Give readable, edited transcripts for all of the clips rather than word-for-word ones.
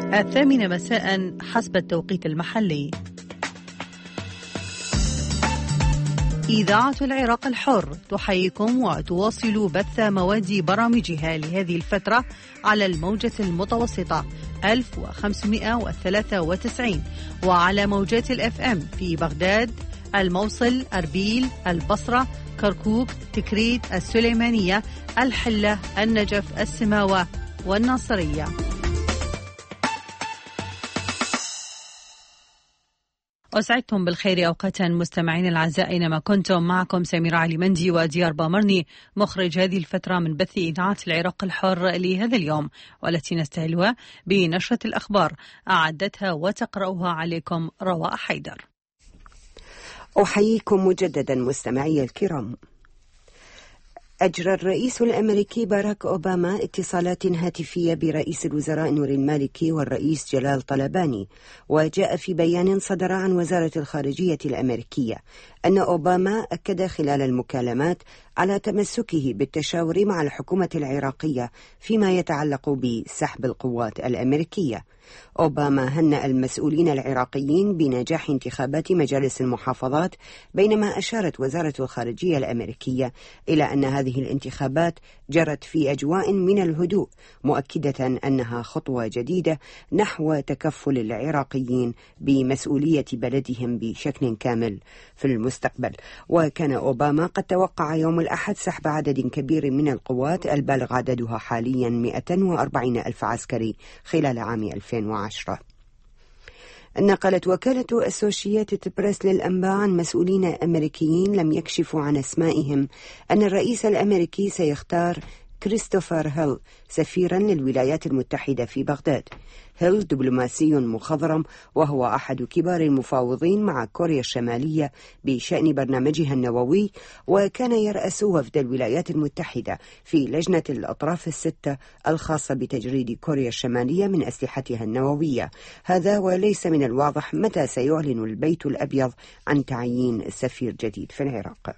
8 مساء حسب التوقيت المحلي. إذاعة العراق الحر تحييكم وتواصل بث مواد برامجها لهذه الفترة على الموجة المتوسطة 1593 وعلى موجات الFM في بغداد، الموصل، أربيل، البصرة، كركوك، تكريت، السليمانية، الحلة، النجف، السماوة والناصرية. أسعدتم بالخير أوقاتا مستمعين الأعزاء أينما كنتم. معكم سميرة علي مندي وديار بامرني مخرج هذه الفترة من بث إذاعة العراق الحر لهذا اليوم، والتي نستهلها بنشرة الأخبار أعدتها وتقرأها عليكم رواء حيدر. أحييكم مجددا مستمعي الكرام. أجرى الرئيس الأمريكي باراك أوباما اتصالات هاتفية برئيس الوزراء نور المالكي والرئيس جلال طلباني، وجاء في بيان صدر عن وزارة الخارجية الأمريكية أن أوباما أكد خلال المكالمات على تمسكه بالتشاور مع الحكومة العراقية فيما يتعلق بسحب القوات الأمريكية. أوباما هنأ المسؤولين العراقيين بنجاح انتخابات مجالس المحافظات، بينما أشارت وزارة الخارجية الأمريكية إلى أن هذه الانتخابات جرت في أجواء من الهدوء، مؤكدة أنها خطوة جديدة نحو تكفل العراقيين بمسؤولية بلدهم بشكل كامل في المستقبل. وكان أوباما قد توقع يوم الأحد سحب عدد كبير من القوات البالغ عددها حاليا 140 ألف عسكري خلال عام 2010. نقلت وكالة أسوشياتد بريس للأنباء عن مسؤولين أمريكيين لم يكشفوا عن أسمائهم أن الرئيس الأمريكي سيختار كريستوفر هيل سفيرا للولايات المتحدة في بغداد. هيل دبلوماسي مخضرم، وهو أحد كبار المفاوضين مع كوريا الشمالية بشأن برنامجها النووي، وكان يرأس وفد الولايات المتحدة في لجنة الأطراف الستة الخاصة بتجريد كوريا الشمالية من أسلحتها النووية. هذا وليس من الواضح متى سيعلن البيت الأبيض عن تعيين سفير جديد في العراق.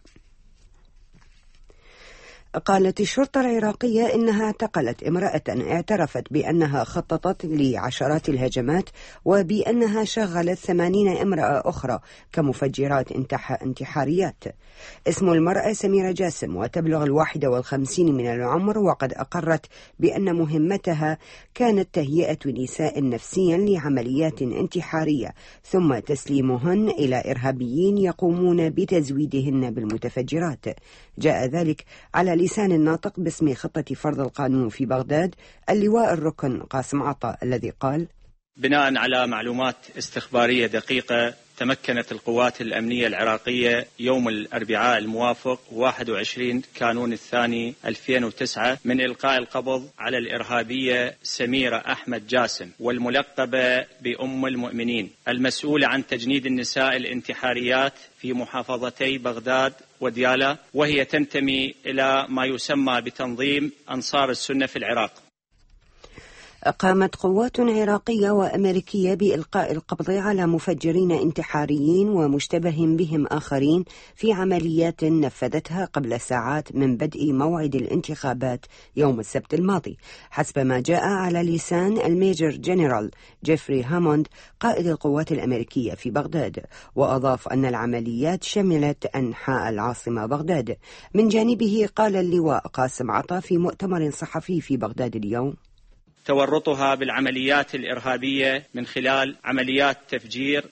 قالت الشرطة العراقية إنها اعتقلت امرأة اعترفت بأنها خططت لعشرات الهجمات، وبأنها شغلت 80 امرأة أخرى كمفجرات انتحاريات. اسم المرأة سميرة جاسم، وتبلغ 51 من العمر، وقد أقرت بأن مهمتها كانت تهيئة نساء نفسيا لعمليات انتحارية ثم تسليمهن إلى إرهابيين يقومون بتزويدهن بالمتفجرات. جاء ذلك على لسان الناطق باسم خطة فرض القانون في بغداد اللواء الركن قاسم عطا، الذي قال: بناء على معلومات استخبارية دقيقة، تمكنت القوات الأمنية العراقية يوم الأربعاء الموافق 21 كانون الثاني 2009 من إلقاء القبض على الإرهابية سميرة أحمد جاسم، والملقبة بأم المؤمنين، المسؤولة عن تجنيد النساء الانتحاريات في محافظتي بغداد وديالى، وهي تنتمي إلى ما يسمى بتنظيم أنصار السنة في العراق. قامت قوات عراقية وأمريكية بإلقاء القبض على مفجرين انتحاريين ومشتبه بهم آخرين في عمليات نفذتها قبل ساعات من بدء موعد الانتخابات يوم السبت الماضي، حسب ما جاء على لسان الميجر جنرال جيفري هاموند قائد القوات الأمريكية في بغداد. وأضاف أن العمليات شملت أنحاء العاصمة بغداد. من جانبه قال اللواء قاسم عطا في مؤتمر صحفي في بغداد اليوم: تورطها بالعمليات الإرهابية من خلال عمليات تفجير،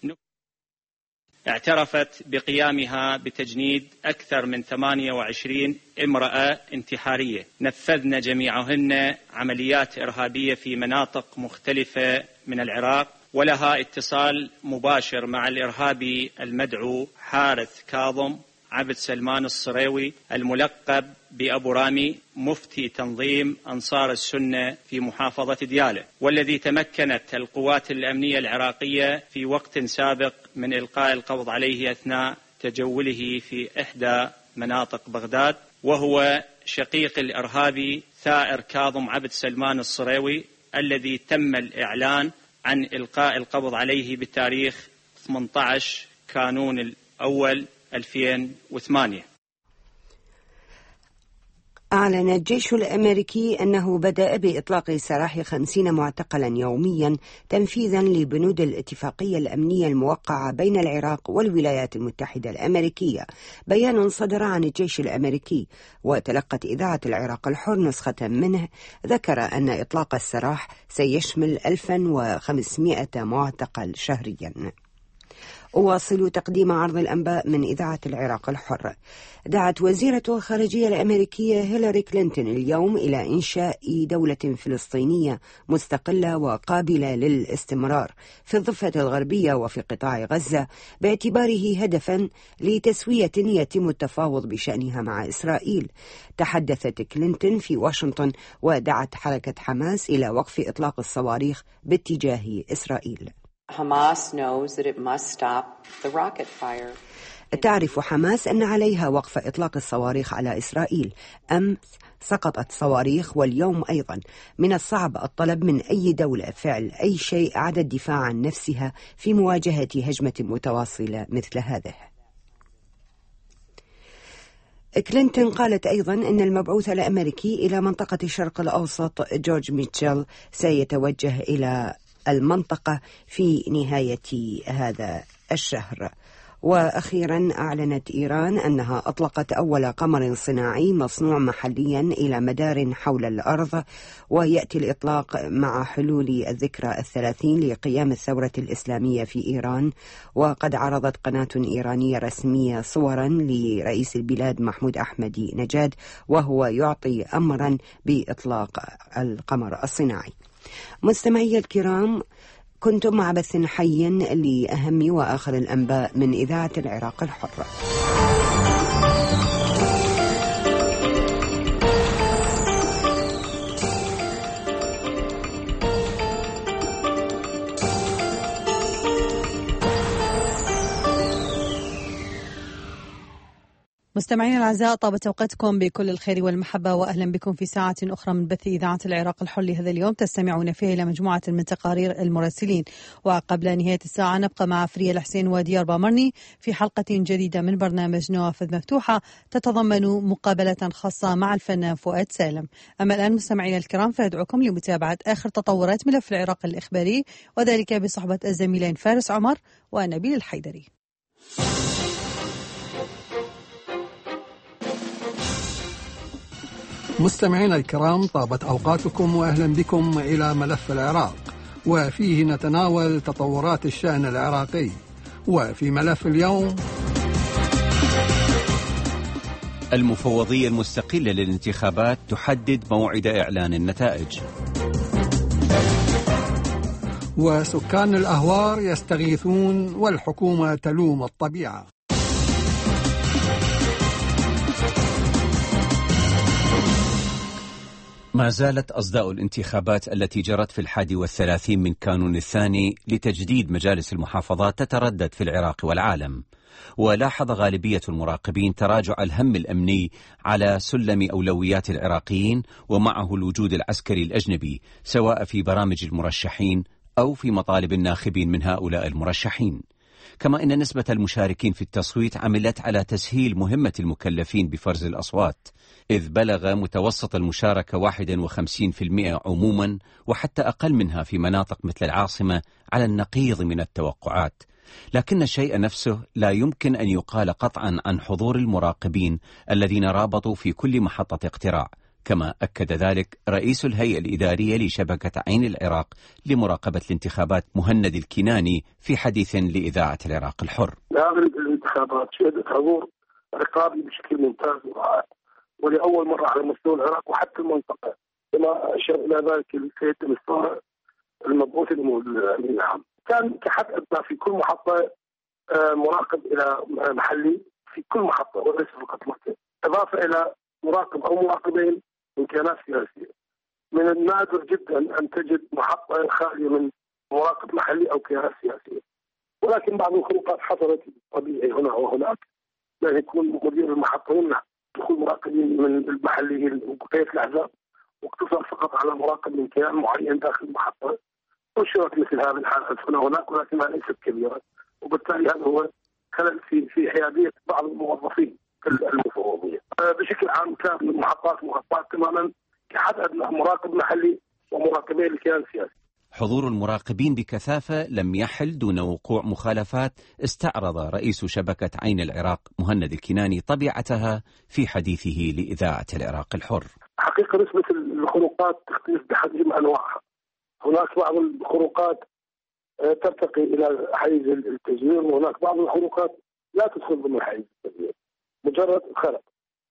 اعترفت بقيامها بتجنيد أكثر من 28 امرأة انتحارية، نفذن جميعهن عمليات إرهابية في مناطق مختلفة من العراق، ولها اتصال مباشر مع الإرهابي المدعو حارث كاظم عبد سلمان الصريوي، الملقب بأبو رامي، مفتي تنظيم أنصار السنة في محافظة ديالى، والذي تمكنت القوات الأمنية العراقية في وقت سابق من إلقاء القبض عليه أثناء تجوله في إحدى مناطق بغداد، وهو شقيق الإرهابي ثائر كاظم عبد سلمان الصريوي، الذي تم الإعلان عن إلقاء القبض عليه بتاريخ 18 كانون الأول 2008. أعلن الجيش الأمريكي أنه بدأ بإطلاق سراح 50 معتقلا يوميا تنفيذا لبنود الاتفاقية الأمنية الموقعة بين العراق والولايات المتحدة الأمريكية. بيان صدر عن الجيش الأمريكي وتلقت إذاعة العراق الحر نسخة منه ذكر أن إطلاق السراح سيشمل 1500 معتقل شهريا. أواصل تقديم عرض الأنباء من إذاعة العراق الحر. دعت وزيرة الخارجية الأمريكية هيلاري كلينتون اليوم إلى إنشاء دولة فلسطينية مستقلة وقابلة للاستمرار في الضفة الغربية وفي قطاع غزة، باعتباره هدفا لتسوية يتم التفاوض بشأنها مع إسرائيل. تحدثت كلينتون في واشنطن ودعت حركة حماس إلى وقف إطلاق الصواريخ باتجاه إسرائيل. تعرف حماس أن عليها وقف إطلاق الصواريخ على إسرائيل. أمس سقطت صواريخ واليوم أيضا. من الصعب الطلب من أي دولة فعل أي شيء عدا الدفاع عن نفسها في مواجهة هجمة متواصلة مثل هذه. كلينتون قالت أيضا أن المبعوث الأمريكي إلى منطقة الشرق الأوسط جورج ميتشل سيتوجه إلى المنطقة في نهاية هذا الشهر. وأخيرا أعلنت إيران أنها أطلقت أول قمر صناعي مصنوع محليا إلى مدار حول الأرض، ويأتي الإطلاق مع حلول الذكرى 30 لقيام الثورة الإسلامية في إيران. وقد عرضت قناة إيرانية رسمية صورا لرئيس البلاد محمود أحمدي نجاد وهو يعطي أمرا بإطلاق القمر الصناعي. مستمعي الكرام، كنتم مع بث حي لأهم وآخر الأنباء من إذاعة العراق الحرة. مستمعين الأعزاء، طابت أوقاتكم بكل الخير والمحبة، وأهلا بكم في ساعة أخرى من بث إذاعة العراق الحر لهذا اليوم، تستمعون فيه إلى مجموعة من تقارير المراسلين. وقبل نهاية الساعة نبقى مع فريا الحسين وديار بامرني في حلقة جديدة من برنامج نوافذ مفتوحة تتضمن مقابلة خاصة مع الفنان فؤاد سالم. أما الآن مستمعين الكرام فأدعوكم لمتابعة آخر تطورات ملف العراق الإخباري، وذلك بصحبة الزميلين فارس عمر ونبيل الحيدري. مستمعينا الكرام، طابت أوقاتكم وأهلا بكم إلى ملف العراق، وفيه نتناول تطورات الشأن العراقي. وفي ملف اليوم: المفوضية المستقلة للانتخابات تحدد موعد إعلان النتائج، وسكان الأهوار يستغيثون والحكومة تلوم الطبيعة. ما زالت أصداء الانتخابات التي جرت في 31 من كانون الثاني لتجديد مجالس المحافظات تتردد في العراق والعالم. ولاحظ غالبية المراقبين تراجع الهم الأمني على سلم أولويات العراقيين، ومعه الوجود العسكري الأجنبي سواء في برامج المرشحين أو في مطالب الناخبين من هؤلاء المرشحين. كما أن نسبة المشاركين في التصويت عملت على تسهيل مهمة المكلفين بفرز الأصوات، إذ بلغ متوسط المشاركة 51% عموما، وحتى أقل منها في مناطق مثل العاصمة على النقيض من التوقعات. لكن الشيء نفسه لا يمكن أن يقال قطعا عن حضور المراقبين الذين رابطوا في كل محطة اقتراع، كما أكد ذلك رئيس الهيئة الإدارية لشبكة عين العراق لمراقبة الانتخابات مهند الكناني في حديث لإذاعة العراق الحر. هذه الانتخابات شهدت حضور رقابي بشكل ممتاز ورائع، ولأول مرة على مستوى العراق وحتى المنطقة، كما أشار إلى ذلك السيد المستشار المبعوث الأمين العام. كان كحد أدنى في كل محطة مراقب إلى محلي في كل محطة وليس فقط مكتب، إضافة إلى مراقب أو مراقبين من كيانات سياسية. من النادر جدا أن تجد محطة خالية من مراقب محلي أو كيانات سياسية، ولكن بعض الخروقات حصلت طبيعي هنا وهناك، لأن يكون مدير المحطة يمنع دخول مراقبين من المحليين وبقية الأحزاب، واقتصر فقط على مراقب من كيان معين داخل المحطة. أشرت مثل هذه الحالات هنا وهناك، ولكنها ليست كبيرة، وبالتالي هذا هو خلل في حيادية بعض الموظفين المفوضية. بشكل عام كان المحطات مغطاة تماما كحد أدنى مراقب محلي ومراقبين الكيان السياسي. حضور المراقبين بكثافة لم يحل دون وقوع مخالفات استعرض رئيس شبكة عين العراق مهند الكناني طبيعتها في حديثه لإذاعة العراق الحر. حقيقة نسبة الخروقات تختلف بحجم أنواعها. هناك بعض الخروقات ترتقي إلى حيز التزوير، وهناك بعض الخروقات لا تدخل ضمن حيز التزوير، مجرد خلق.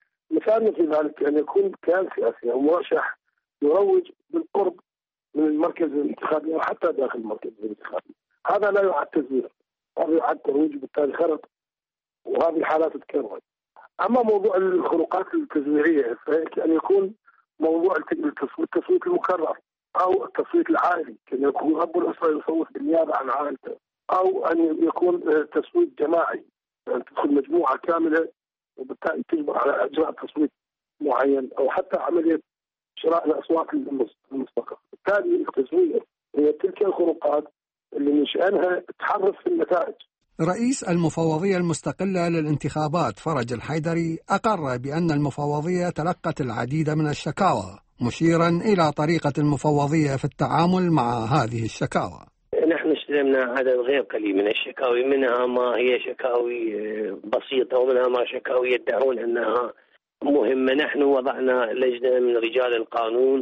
مثال في ذلك أن يكون كيان سياسي أو مرشح يروج بالقرب من المركز الانتخابي أو حتى داخل المركز الانتخابي، هذا لا يعد تزوير، هذا يعد ترويج بالتالي خلط، وهذه الحالات تتكرر. أما موضوع الخروقات التزويرية فأن يكون موضوع التصويت المكرر أو التصويت العائلي، كان يكون أب الأسرة يصوت بالنيابة عن عائلته، أو أن يكون تصويت جماعي، يعني تدخل مجموعة كاملة وبالتالي تجبر على إجراء تصويت معين، أو حتى عملية شراء الأصوات المسبقة. بالتالي التزوير هي تلك الخروقات اللي من شأنها تحرف في النتائج. رئيس المفوضية المستقلة للانتخابات فرج الحيدري أقر بأن المفوضية تلقت العديد من الشكاوى، مشيرا إلى طريقة المفوضية في التعامل مع هذه الشكاوى. نحن استلمنا عدد غير قليل من الشكاوي، منها ما هي شكاوي بسيطة ومنها ما شكاوي يدعون أنها مهمة. نحن وضعنا لجنة من رجال القانون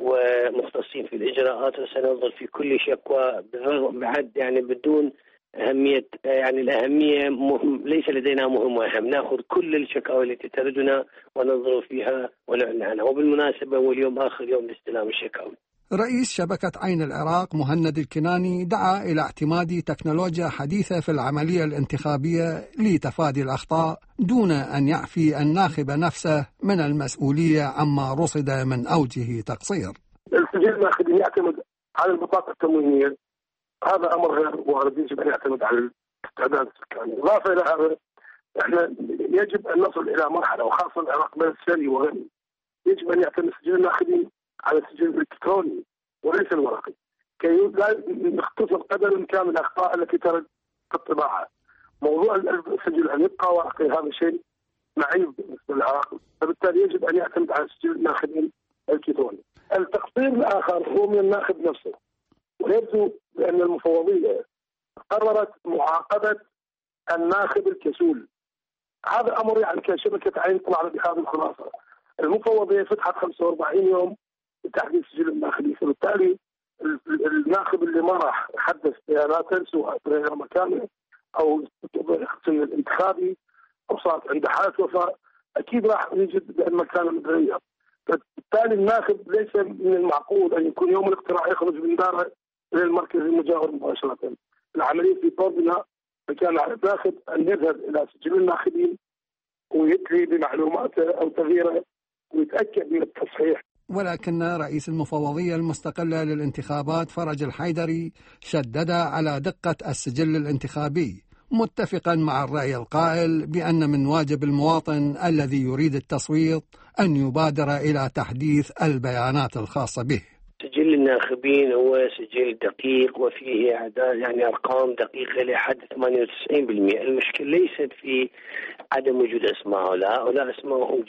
ومختصين في الإجراءات، وسننظر في كل شكوى بعد يعني بدون أهمية، يعني الأهمية ليس لدينا مهم وأهم، نأخذ كل الشكاوى التي تردنا وننظر فيها ونعلن عنها. وبالمناسبة واليوم آخر يوم لاستلام الشكاوي. رئيس شبكة عين العراق مهند الكناني دعا إلى اعتماد تكنولوجيا حديثة في العملية الانتخابية لتفادي الأخطاء دون أن يعفي الناخب نفسه من المسؤولية عما رصد من أوجه تقصير. السجل الناخبي يعتمد على البطاقة التموينية، هذا أمر غير وارد، يجب أن يعتمد على الاستعداد السكاني. إضافة إلى هذا احنا يجب أن نصل إلى مرحلة، وخاصة العراق بلد ثري وغني، يجب أن يعتمد سجل الناخبين على السجل الإلكتروني وليس الورقي، كي لا نختصر قدر الإمكان الأخطاء التي ترد في الطباعة. موضوع السجل أن يبقى ورقي هذا شيء معيب بالنسبة للعراق، فبالتالي يجب أن يعتمد على سجل الناخبين الإلكتروني. التقصير الآخر هو من الناخب نفسه، ويبدو بأن المفوضية قررت معاقبة الناخب الكسول. هذا أمر يعني كشبكة عين طلعنا بهذه الخلاصة. المفوضية فتحت 45 يوم لتحديد سجل الناخبين، فبالتالي الناخب اللي ما راح يحدث بياناته سواء غير مكانه أو السن الانتخابي أو صارت عنده حالة وفاة، أكيد راح يجد بأن مكانه متغير. فبالتالي الناخب ليس من المعقول أن يكون يوم الاقتراع يخرج من داره إلى المركز المجاور مباشرة. العملية في طورنا كان على الناخب أن يذهب إلى سجل الناخبين ويتلي بمعلوماته أو تغييره ويتأكد من التصحيح. ولكن رئيس المفوضية المستقلة للانتخابات فرج الحيدري شدد على دقة السجل الانتخابي، متفقا مع الرأي القائل بأن من واجب المواطن الذي يريد التصويت أن يبادر إلى تحديث البيانات الخاصة به. سجل الناخبين هو سجل دقيق وفيه أعداد يعني أرقام دقيقة لحد 98%. المشكلة ليست في عدم وجود أسماء، هؤلاء أسماءهم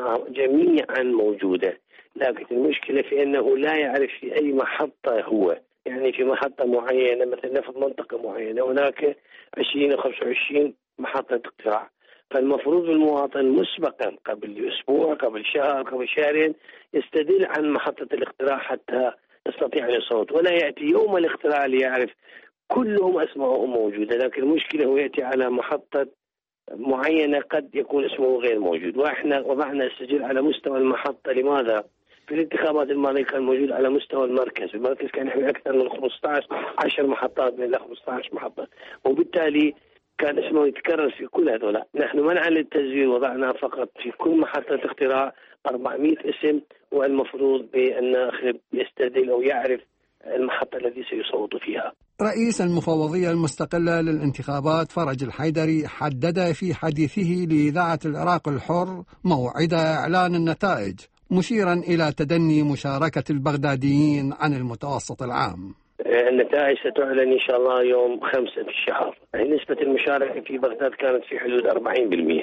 جميعا موجودة، لكن المشكلة في أنه لا يعرف في أي محطة هو، يعني في محطة معينة مثلا في منطقة معينة هناك 20 أو 25 محطة اقتراع، فالمفروض المواطن مسبقا قبل أسبوع قبل شهر قبل شهرين يستدل عن محطة الاقتراع حتى يستطيع أن يصوت، ولا يأتي يوم الاقتراع ليعرف كلهم أسمائهم موجودة. لكن المشكلة هو يأتي على محطة معينة قد يكون اسمه غير موجود. وإحنا وضعنا السجل على مستوى المحطة. لماذا؟ في الانتخابات الماضية كان موجود على مستوى المركز، المركز كان يحمل أكثر من 15 محطات من 15 محطة، وبالتالي كان اسمه يتكرر في كل هذولا. نحن منعا للتزوير وضعنا فقط في كل محطة اقتراع 400 اسم، والمفروض بأن الناخب يستدل أو يعرف المحطة التي سيصوت فيها. رئيس المفوضية المستقلة للانتخابات فرج الحيدري حدد في حديثه لإذاعة العراق الحر موعد إعلان النتائج، مشيرا إلى تدني مشاركة البغداديين عن المتوسط العام. النتائج ستعلن إن شاء الله يوم 5 في الشهر. يعني نسبة المشاركة في بغداد كانت في حدود 40%.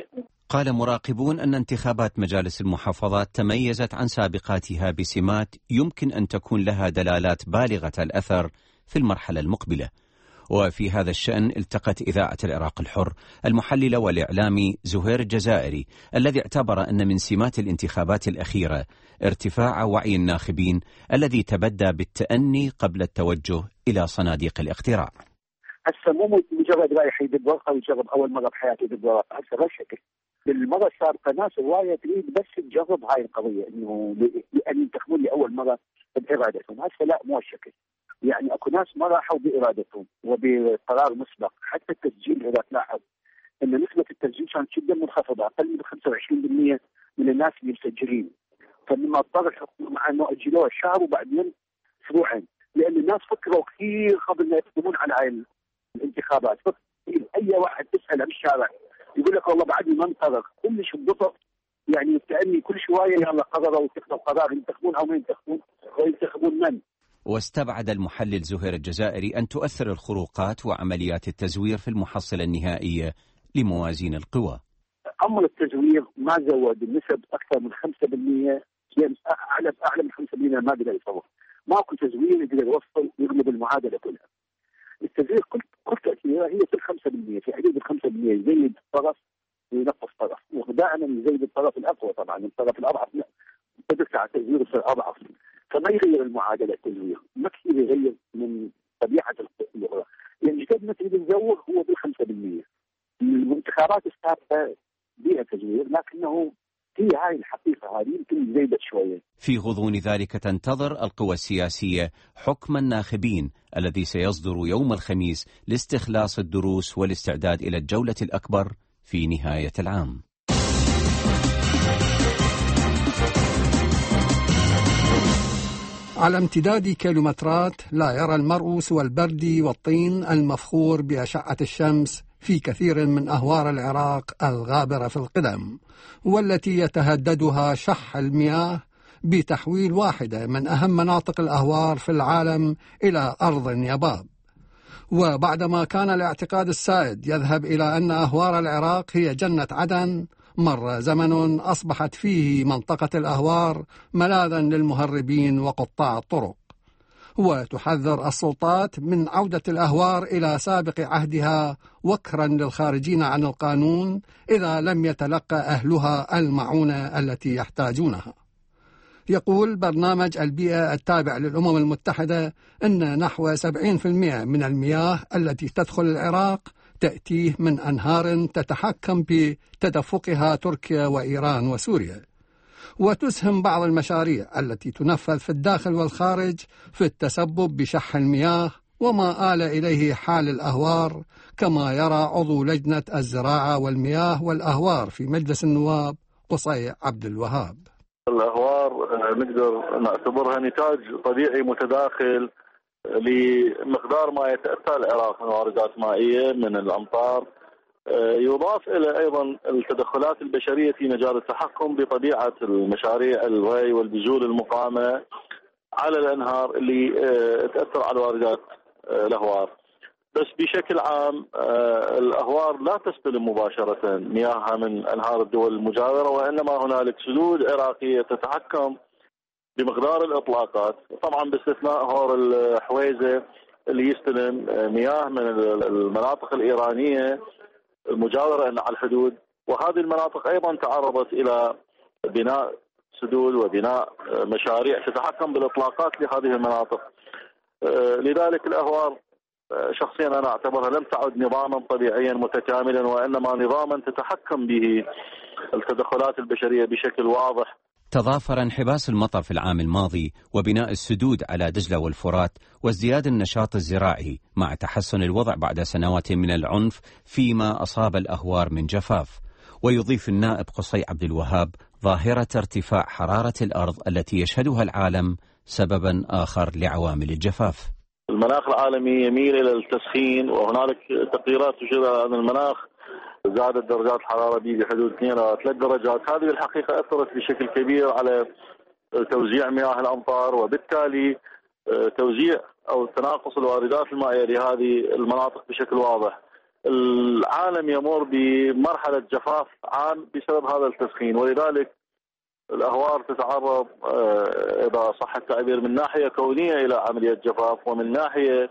قال مراقبون أن انتخابات مجالس المحافظات تميزت عن سابقاتها بسمات يمكن أن تكون لها دلالات بالغة الأثر في المرحلة المقبلة. وفي هذا الشأن التقت إذاعة العراق الحر المحلل والإعلامي زهير الجزائري الذي اعتبر أن من سمات الانتخابات الأخيرة ارتفاع وعي الناخبين الذي تبدى بالتأني قبل التوجه إلى صناديق الاقتراع. هسه مو مجرد رايح يدب ورقه ويجرب اول مره بحياته يدب ورقه، هسه بهالشكل. بالمره السابقه ناس هوايه تريد بس تجرب هاي القضيه انه لان ينتخبون لاول مره بارادتهم، هسه لا مو هالشكل. يعني اكو ناس ما راحوا بارادتهم وبقرار مسبق، حتى التسجيل اذا تلاحظ ان نسبه التسجيل كانت جدا منخفضه، اقل من 25% من الناس اللي مسجلين. فلما اضطر الحكومه مع انه اجلوها شهر وبعدين اسبوعين، لان الناس فكروا كثير قبل ما يقدمون على هاي الانتخابات. اي واحد تساله بالشارع يقول لك والله بعدني ما انقرر، كلش ببطء يعني التأني كل شويه يلا قرروا واتخذوا قرار ينتخبون او ما ينتخبون وينتخبون من. واستبعد المحلل زهير الجزائري أن تؤثر الخروقات وعمليات التزوير في المحصلة النهائية لموازين القوى. أمر التزوير ما زود النسب أكثر من 5%، يعني أعلى من 5% ما قدر يصور. ماكو تزوير يقدر يوصل يغلب المعادلة كلها. التزوير كل تأثيره هي في 5%، في حدود 5% يزيد الطرف وينقص طرف، ودائما يزيد الطرف الأقوى. طبعا الطرف الأضعف تدفع التزوير يصير أضعف، فما يغير المعادلة التزوير، ما كثير يغير من طبيعة الأخرى. يعني قد ما تريد تزور هو بال5%. الانتخابات السابقة بها تزوير، لكنه هي هاي الحقيقة هذه يمكن زيدت شوية. في غضون ذلك تنتظر القوى السياسية حكم الناخبين الذي سيصدر يوم الخميس لاستخلاص الدروس والاستعداد إلى الجولة الأكبر في نهاية العام. على امتداد كيلومترات لا يرى المرء سوى البرد والطين المفخور بأشعة الشمس في كثير من أهوار العراق الغابرة في القدم، والتي يتهددها شح المياه بتحويل واحدة من أهم مناطق الأهوار في العالم إلى أرض يباب. وبعدما كان الاعتقاد السائد يذهب إلى أن أهوار العراق هي جنة عدن، مر زمن أصبحت فيه منطقة الأهوار ملاذا للمهربين وقطاع الطرق. وتحذر السلطات من عودة الأهوار إلى سابق عهدها وكرا للخارجين عن القانون إذا لم يتلقى أهلها المعونة التي يحتاجونها. يقول برنامج البيئة التابع للأمم المتحدة أن نحو 70% من المياه التي تدخل العراق تأتيه من أنهار تتحكم بتدفقها تركيا وإيران وسوريا، وتسهم بعض المشاريع التي تنفذ في الداخل والخارج في التسبب بشح المياه وما آل إليه حال الأهوار، كما يرى عضو لجنة الزراعة والمياه والأهوار في مجلس النواب قصي عبد الوهاب. الأهوار نقدر نعتبرها نتاج طبيعي متداخل لمقدار ما يتأثر العراق من واردات مائية من الأمطار، يضاف إلى أيضا التدخلات البشرية في مجال التحكم بطبيعة المشاريع الري والبذور المقامة على الأنهار اللي تأثر على واردات الأهوار. بس بشكل عام الأهوار لا تستلم مباشرة مياهها من أنهار الدول المجاورة، وإنما هنالك سدود عراقية تتحكم بمقدار الإطلاقات، طبعا باستثناء هور الحويزة اللي يستلم مياه من المناطق الإيرانية المجاورة على الحدود. وهذه المناطق أيضا تعرضت إلى بناء سدود وبناء مشاريع تتحكم بالإطلاقات لهذه المناطق. لذلك الأهوار شخصيا أنا أعتبرها لم تعد نظاما طبيعيا متكاملا، وإنما نظاما تتحكم به التدخلات البشرية بشكل واضح. تضافر انحباس المطر في العام الماضي وبناء السدود على دجلة والفرات وازدياد النشاط الزراعي مع تحسن الوضع بعد سنوات من العنف فيما أصاب الأهوار من جفاف. ويضيف النائب قصي عبد الوهاب ظاهرة ارتفاع حرارة الأرض التي يشهدها العالم سببا آخر لعوامل الجفاف. المناخ العالمي يميل إلى التسخين، وهنالك تقديرات تشير أن المناخ زادت درجات الحرارة بحدود 2 أو 3 درجات. هذه الحقيقة أثرت بشكل كبير على توزيع مياه الأمطار، وبالتالي توزيع أو تناقص الواردات المائية لهذه المناطق بشكل واضح. العالم يمر بمرحلة جفاف عام بسبب هذا التسخين، ولذلك الأهوار تتعرض إذا صح التعبير من ناحية كونية إلى عملية جفاف، ومن ناحية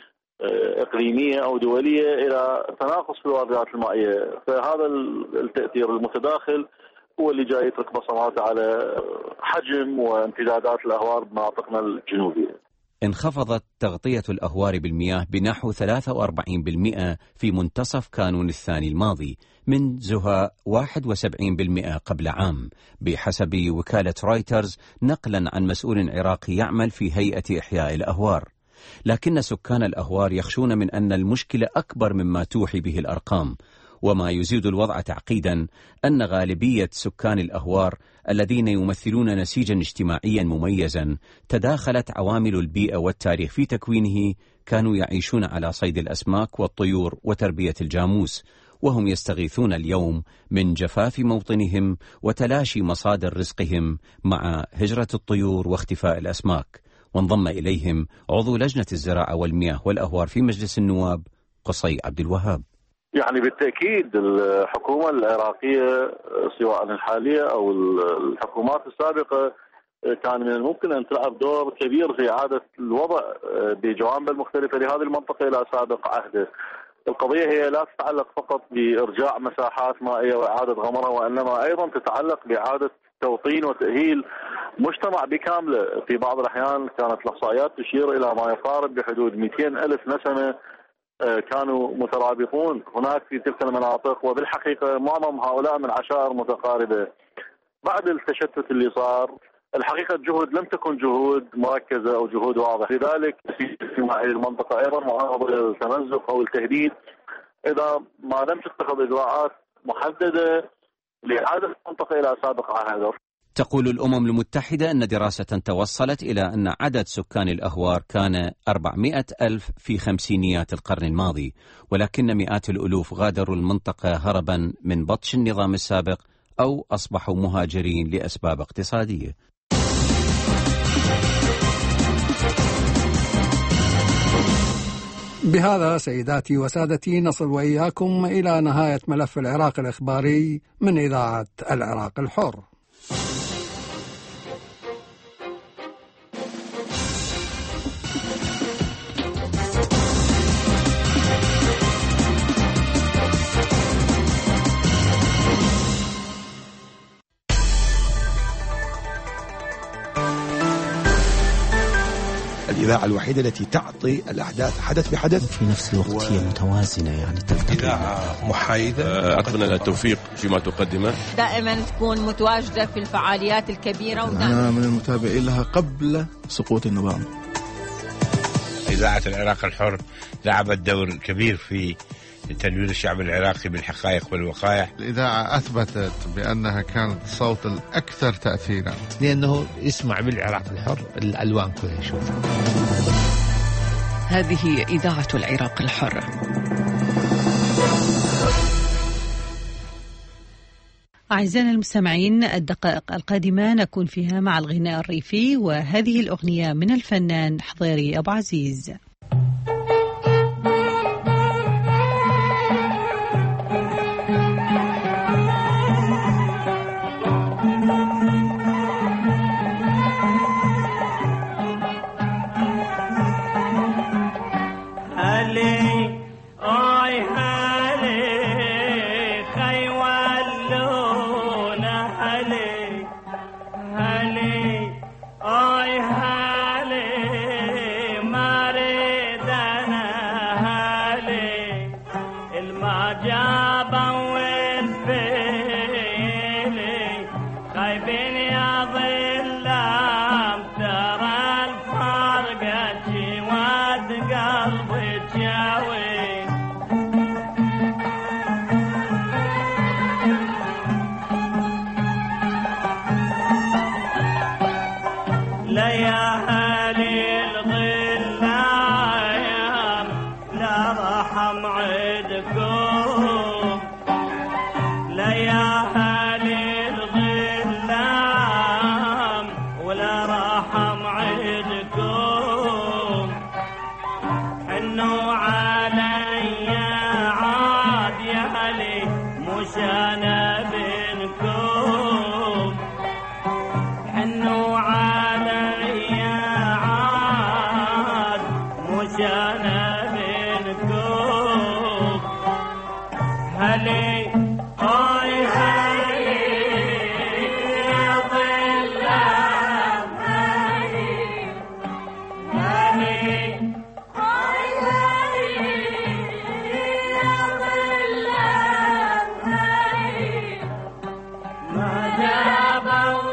إقليمية أو دولية إلى تناقص في الواردات المائية. فهذا التأثير المتداخل هو اللي جاي يترك بصمات على حجم وامتدادات الأهوار بمناطقنا الجنوبية. انخفضت تغطية الأهوار بالمياه بنحو 43% في منتصف كانون الثاني الماضي من زهاء 71% قبل عام، بحسب وكالة رويترز نقلا عن مسؤول عراقي يعمل في هيئة إحياء الأهوار. لكن سكان الأهوار يخشون من أن المشكلة أكبر مما توحي به الأرقام، وما يزيد الوضع تعقيدا أن غالبية سكان الأهوار الذين يمثلون نسيجا اجتماعيا مميزا تداخلت عوامل البيئة والتاريخ في تكوينه. كانوا يعيشون على صيد الأسماك والطيور وتربية الجاموس، وهم يستغيثون اليوم من جفاف موطنهم وتلاشي مصادر رزقهم مع هجرة الطيور واختفاء الأسماك. وانضم إليهم عضو لجنة الزراعة والمياه والأهوار في مجلس النواب قصي عبد الوهاب. يعني بالتأكيد الحكومة العراقية سواء الحالية أو الحكومات السابقة كان من الممكن أن تلعب دور كبير في إعادة الوضع بجوانب المختلفة لهذه المنطقة إلى سابق عهده. القضية هي لا تتعلق فقط بإرجاع مساحات مائية وإعادة غمرها، وإنما أيضا تتعلق بإعادة توطين وتأهيل مجتمع بكامله. في بعض الأحيان كانت الإحصائيات تشير إلى ما يقارب بحدود 200 ألف نسمة كانوا مترابطون هناك في تلك المناطق، وبالحقيقة معظم هؤلاء من عشائر متقاربة. بعد التشتت اللي صار الحقيقة جهود لم تكن جهود مركزة أو جهود واضحة، لذلك في هذه المنطقة أيضا معرضة للتمزق أو التهديد إذا ما لم تتخذ إجراءات محددة لإعادة المنطقة إلى سابق عهدها. تقول الأمم المتحدة أن دراسة توصلت إلى أن عدد سكان الأهوار كان 400 ألف في خمسينيات القرن الماضي، ولكن مئات الألوف غادروا المنطقة هربا من بطش النظام السابق أو أصبحوا مهاجرين لأسباب اقتصادية. بهذا سيداتي وسادتي نصل وإياكم إلى نهاية ملف العراق الإخباري من إذاعة العراق الحر. الإذاعة الوحيدة التي تعطي الأحداث حدث بحدث في نفس الوقت هي متوازنة، يعني إذاعة محايدة. أتمنى التوفيق فيما تقدمه، دائما تكون متواجدة في الفعاليات الكبيرة، أنا من المتابعين لها قبل سقوط النظام. إذاعة العراق الحر لعبت دور كبير في تنوير الشعب العراقي بالحقائق والوقائع. الإذاعة أثبتت بأنها كانت الصوت الأكثر تأثيرا، لأنه يسمع بالعراق الحر الألوان كلها يشوف. هذه إذاعة العراق الحر. أعزائنا المستمعين، الدقائق القادمة نكون فيها مع الغناء الريفي، وهذه الأغنية من الفنان حضيري أبو عزيز. هالي جانا منكم هلي هاي هلي يا ظلام هلي هلي هاي هلي يا ظلام هلي ما جابوا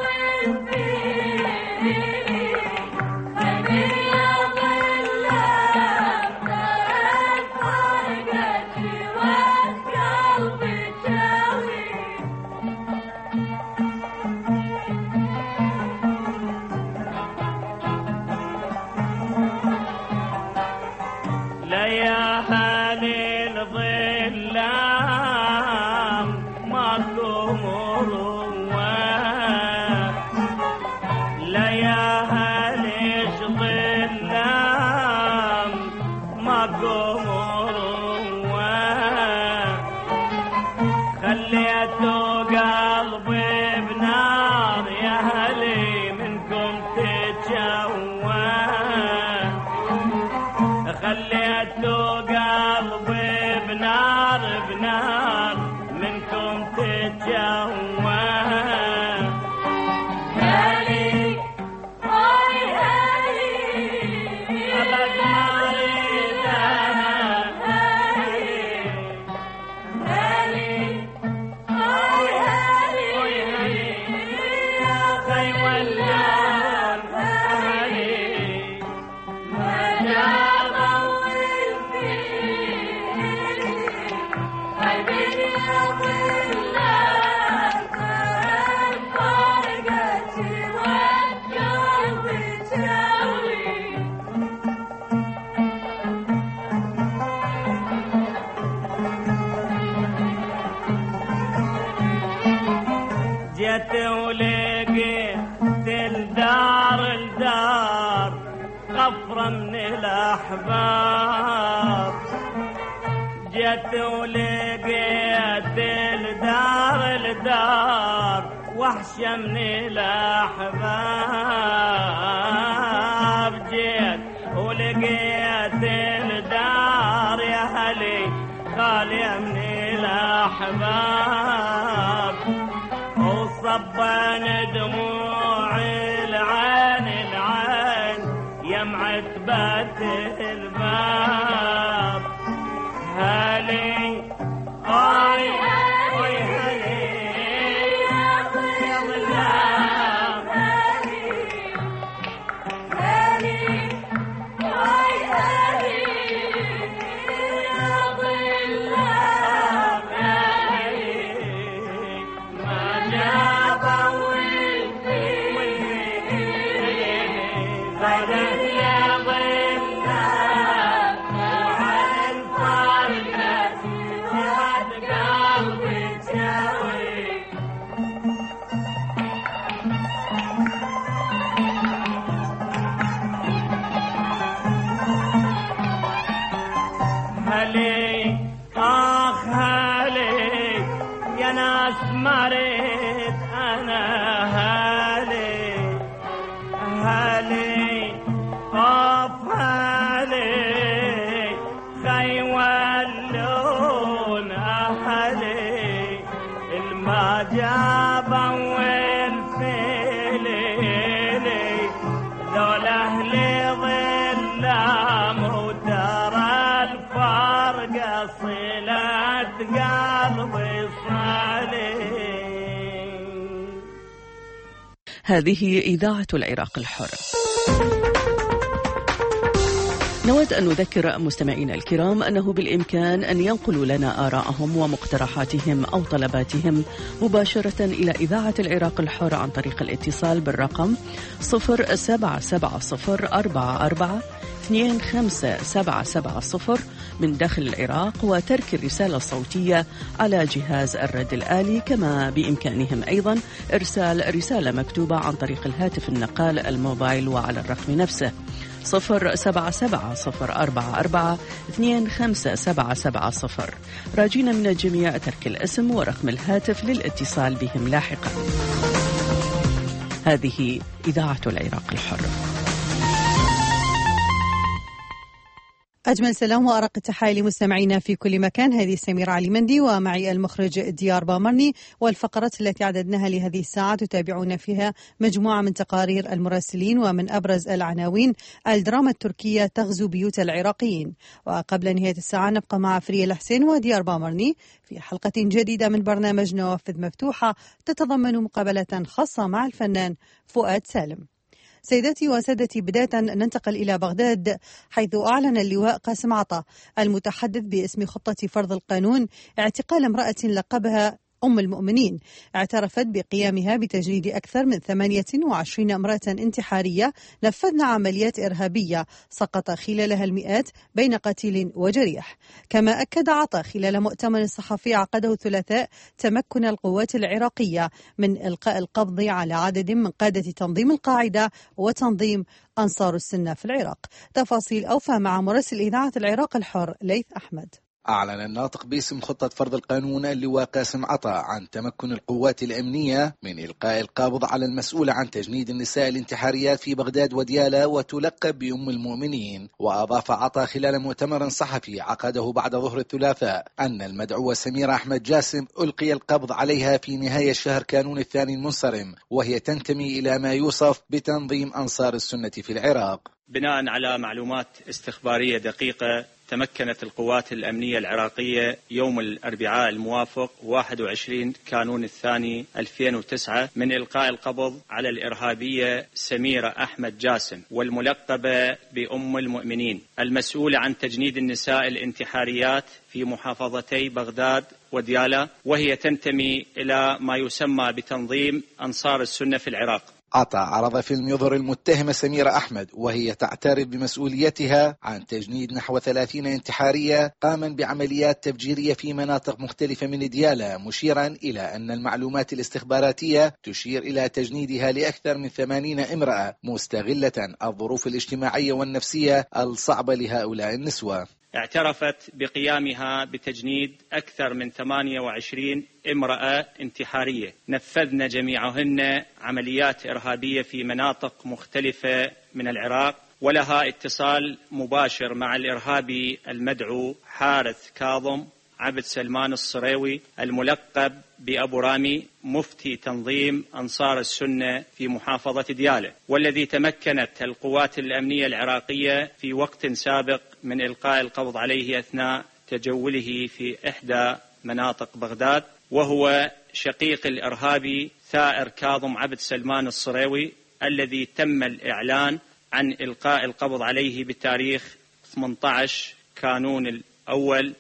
جت ولقيت الدار وحشة من الأحباب جيت ولقيت الدار يا هلي خالية من الأحباب وصبان دموع العين يمعت بات الباب هلي هاي هاي هلي يا ظلام هلي هلي هاي هلي يا ظلام هلي ما جابوا والفي يا ظلام وعلى الفرقة جهد قلبي تساوي هلي آخ هلي يا ناس مريت أنا هلي هلي طاف هلي خيولون أهلي الما جابوا الفيلي ذول أهلي ظلام وترى الفرقة صلة قلبي صالح. هذه إذاعة العراق الحر. نود أن نذكر مستمعينا الكرام أنه بالإمكان أن ينقلوا لنا آراءهم ومقترحاتهم أو طلباتهم مباشرة إلى إذاعة العراق الحر عن طريق الاتصال بالرقم 0774442570 من داخل العراق وترك الرسالة الصوتية على جهاز الرد الآلي، كما بإمكانهم أيضا إرسال رسالة مكتوبة عن طريق الهاتف النقال الموبايل وعلى الرقم نفسه 0774442570. راجين من الجميع ترك الاسم ورقم الهاتف للاتصال بهم لاحقا. هذه إذاعة العراق الحر. أجمل سلام وأرق التحايا لمستمعينا في كل مكان. هذه سميرة علي مندي ومعي المخرج ديار بامرني، والفقرات التي عددناها لهذه الساعة تتابعون فيها مجموعة من تقارير المراسلين، ومن أبرز العناوين: الدراما التركية تغزو بيوت العراقيين. وقبل نهاية الساعة نبقى مع فريا الحسين وديار بامرني في حلقة جديدة من برنامج نوافذ مفتوحة تتضمن مقابلة خاصة مع الفنان فؤاد سالم. سيداتي وسادتي، بداية ننتقل إلى بغداد، حيث أعلن اللواء قاسم عطا المتحدث باسم خطة فرض القانون اعتقال امرأة لقبها أم المؤمنين، اعترفت بقيامها بتجنيد أكثر من 28 امرأة انتحارية نفذن عمليات إرهابية سقط خلالها المئات بين قتيل وجريح. كما أكد عطا خلال مؤتمر صحفي عقده الثلاثاء تمكن القوات العراقية من إلقاء القبض على عدد من قادة تنظيم القاعدة وتنظيم أنصار السنة في العراق. تفاصيل أوفى مع مراسل إذاعة العراق الحر ليث أحمد. أعلن الناطق باسم خطة فرض القانون اللواء قاسم عطا عن تمكن القوات الأمنية من إلقاء القبض على المسؤولة عن تجنيد النساء الانتحاريات في بغداد وديالى وتلقب بأم المؤمنين. وأضاف عطا خلال مؤتمر صحفي عقده بعد ظهر الثلاثاء أن المدعوة سميرة أحمد جاسم ألقي القبض عليها في نهاية شهر كانون الثاني المنصرم، وهي تنتمي إلى ما يوصف بتنظيم أنصار السنة في العراق. بناء على معلومات استخبارية دقيقة، تمكنت القوات الأمنية العراقية يوم الأربعاء الموافق 21 كانون الثاني 2009 من إلقاء القبض على الإرهابية سميرة أحمد جاسم والملقبة بأم المؤمنين، المسؤولة عن تجنيد النساء الانتحاريات في محافظتي بغداد وديالى، وهي تنتمي إلى ما يسمى بتنظيم أنصار السنة في العراق. عطا عرض فيلم يظهر المتهمة سميرة أحمد وهي تعترف بمسؤوليتها عن تجنيد نحو 30 انتحارية قاما بعمليات تفجيرية في مناطق مختلفة من ديالى، مشيرا إلى أن المعلومات الاستخباراتية تشير إلى تجنيدها لأكثر من 80 امرأة، مستغلة الظروف الاجتماعية والنفسية الصعبة لهؤلاء النسوة. اعترفت بقيامها بتجنيد أكثر من 28 امرأة انتحارية نفذن جميعهن عمليات إرهابية في مناطق مختلفة من العراق، ولها اتصال مباشر مع الإرهابي المدعو حارث كاظم عبد سلمان الصريوي الملقب بأبو رامي مفتي تنظيم أنصار السنة في محافظة ديالى، والذي تمكنت القوات الأمنية العراقية في وقت سابق من إلقاء القبض عليه أثناء تجوله في إحدى مناطق بغداد، وهو شقيق الإرهابي ثائر كاظم عبد سلمان الصريوي الذي تم الإعلان عن إلقاء القبض عليه بتاريخ 18 كانون الأول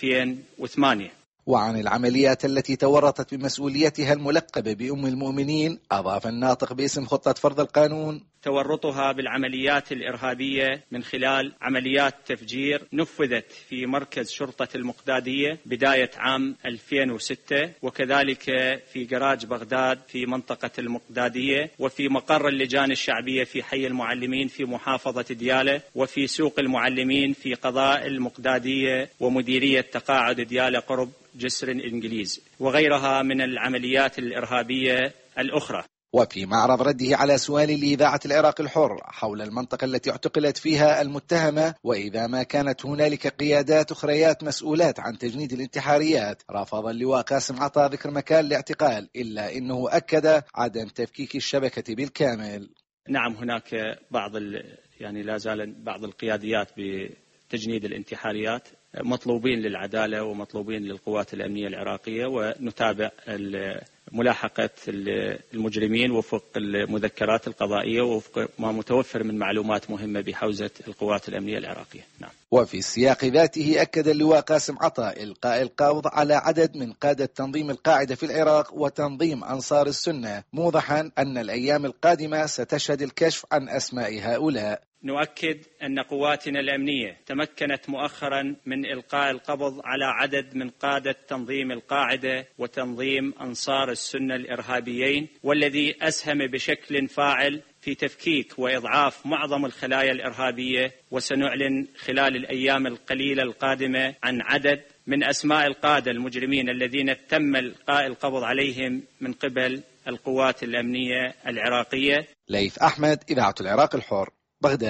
2008. وعن العمليات التي تورطت بمسؤوليتها الملقبة بأم المؤمنين أضاف الناطق باسم خطة فرض القانون: تورطها بالعمليات الإرهابية من خلال عمليات تفجير نفذت في مركز شرطة المقدادية بداية عام 2006، وكذلك في جراج بغداد في منطقة المقدادية، وفي مقر اللجان الشعبية في حي المعلمين في محافظة ديالى، وفي سوق المعلمين في قضاء المقدادية ومديرية تقاعد ديالى قرب جسر الإنجليز، وغيرها من العمليات الإرهابية الأخرى. وفي معرض رده على سؤال لإذاعة العراق الحر حول المنطقة التي اعتقلت فيها المتهمة وإذا ما كانت هنالك قيادات أخريات مسؤولات عن تجنيد الانتحاريات، رفض اللواء قاسم عطا ذكر مكان الاعتقال، إلا أنه أكد عدم تفكيك الشبكة بالكامل. نعم، هناك لا زال بعض القياديات بتجنيد الانتحاريات مطلوبين للعدالة ومطلوبين للقوات الأمنية العراقية، ونتابع ملاحقة المجرمين وفق المذكرات القضائية ووفق ما متوفر من معلومات مهمة بحوزة القوات الأمنية العراقية. نعم. وفي السياق ذاته أكد اللواء قاسم عطا إلقاء القبض على عدد من قادة تنظيم القاعدة في العراق وتنظيم أنصار السنة، موضحا أن الأيام القادمة ستشهد الكشف عن أسماء هؤلاء. نؤكد أن قواتنا الأمنية تمكنت مؤخرا من إلقاء القبض على عدد من قادة تنظيم القاعدة وتنظيم أنصار السنة الإرهابيين، والذي أسهم بشكل فاعل في تفكيك وإضعاف معظم الخلايا الإرهابية. وسنعلن خلال الأيام القليلة القادمة عن عدد من أسماء القادة المجرمين الذين تم إلقاء القبض عليهم من قبل القوات الأمنية العراقية. ليث أحمد، إذاعة العراق الحر، بغداد.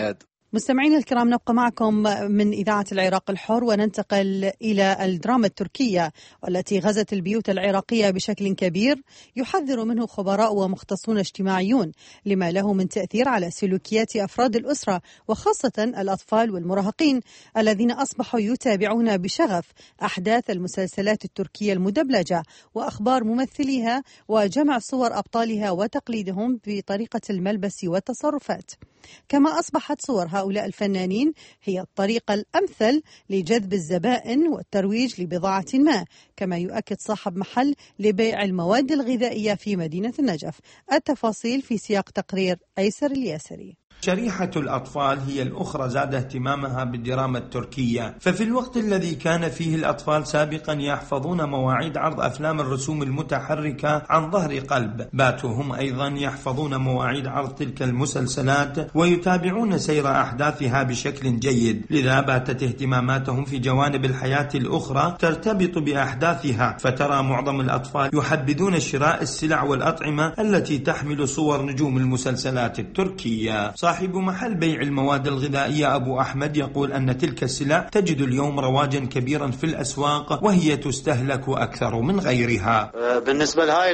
مستمعينا الكرام، نبقى معكم من إذاعة العراق الحر وننتقل إلى الدراما التركية والتي غزت البيوت العراقية بشكل كبير، يحذر منه خبراء ومختصون اجتماعيون لما له من تأثير على سلوكيات أفراد الأسرة وخاصة الأطفال والمراهقين الذين أصبحوا يتابعون بشغف أحداث المسلسلات التركية المدبلجة وأخبار ممثليها وجمع صور أبطالها وتقليدهم بطريقة الملبس والتصرفات. كما أصبحت صور هؤلاء الفنانين هي الطريقة الأمثل لجذب الزبائن والترويج لبضاعة ما، كما يؤكد صاحب محل لبيع المواد الغذائية في مدينة النجف. التفاصيل في سياق تقرير أيسر الياسري. شريحة الأطفال هي الأخرى زاد اهتمامها بالدراما التركية، ففي الوقت الذي كان فيه الأطفال سابقا يحفظون مواعيد عرض أفلام الرسوم المتحركة عن ظهر قلب، باتوا هم أيضا يحفظون مواعيد عرض تلك المسلسلات ويتابعون سير أحداثها بشكل جيد، لذا باتت اهتماماتهم في جوانب الحياة الأخرى ترتبط بأحداثها، فترى معظم الأطفال يحبذون شراء السلع والأطعمة التي تحمل صور نجوم المسلسلات التركية. صاحب محل بيع المواد الغذائية أبو أحمد يقول أن تلك السلع تجد اليوم رواجا كبيرا في الأسواق وهي تستهلك أكثر من غيرها. بالنسبة لهاي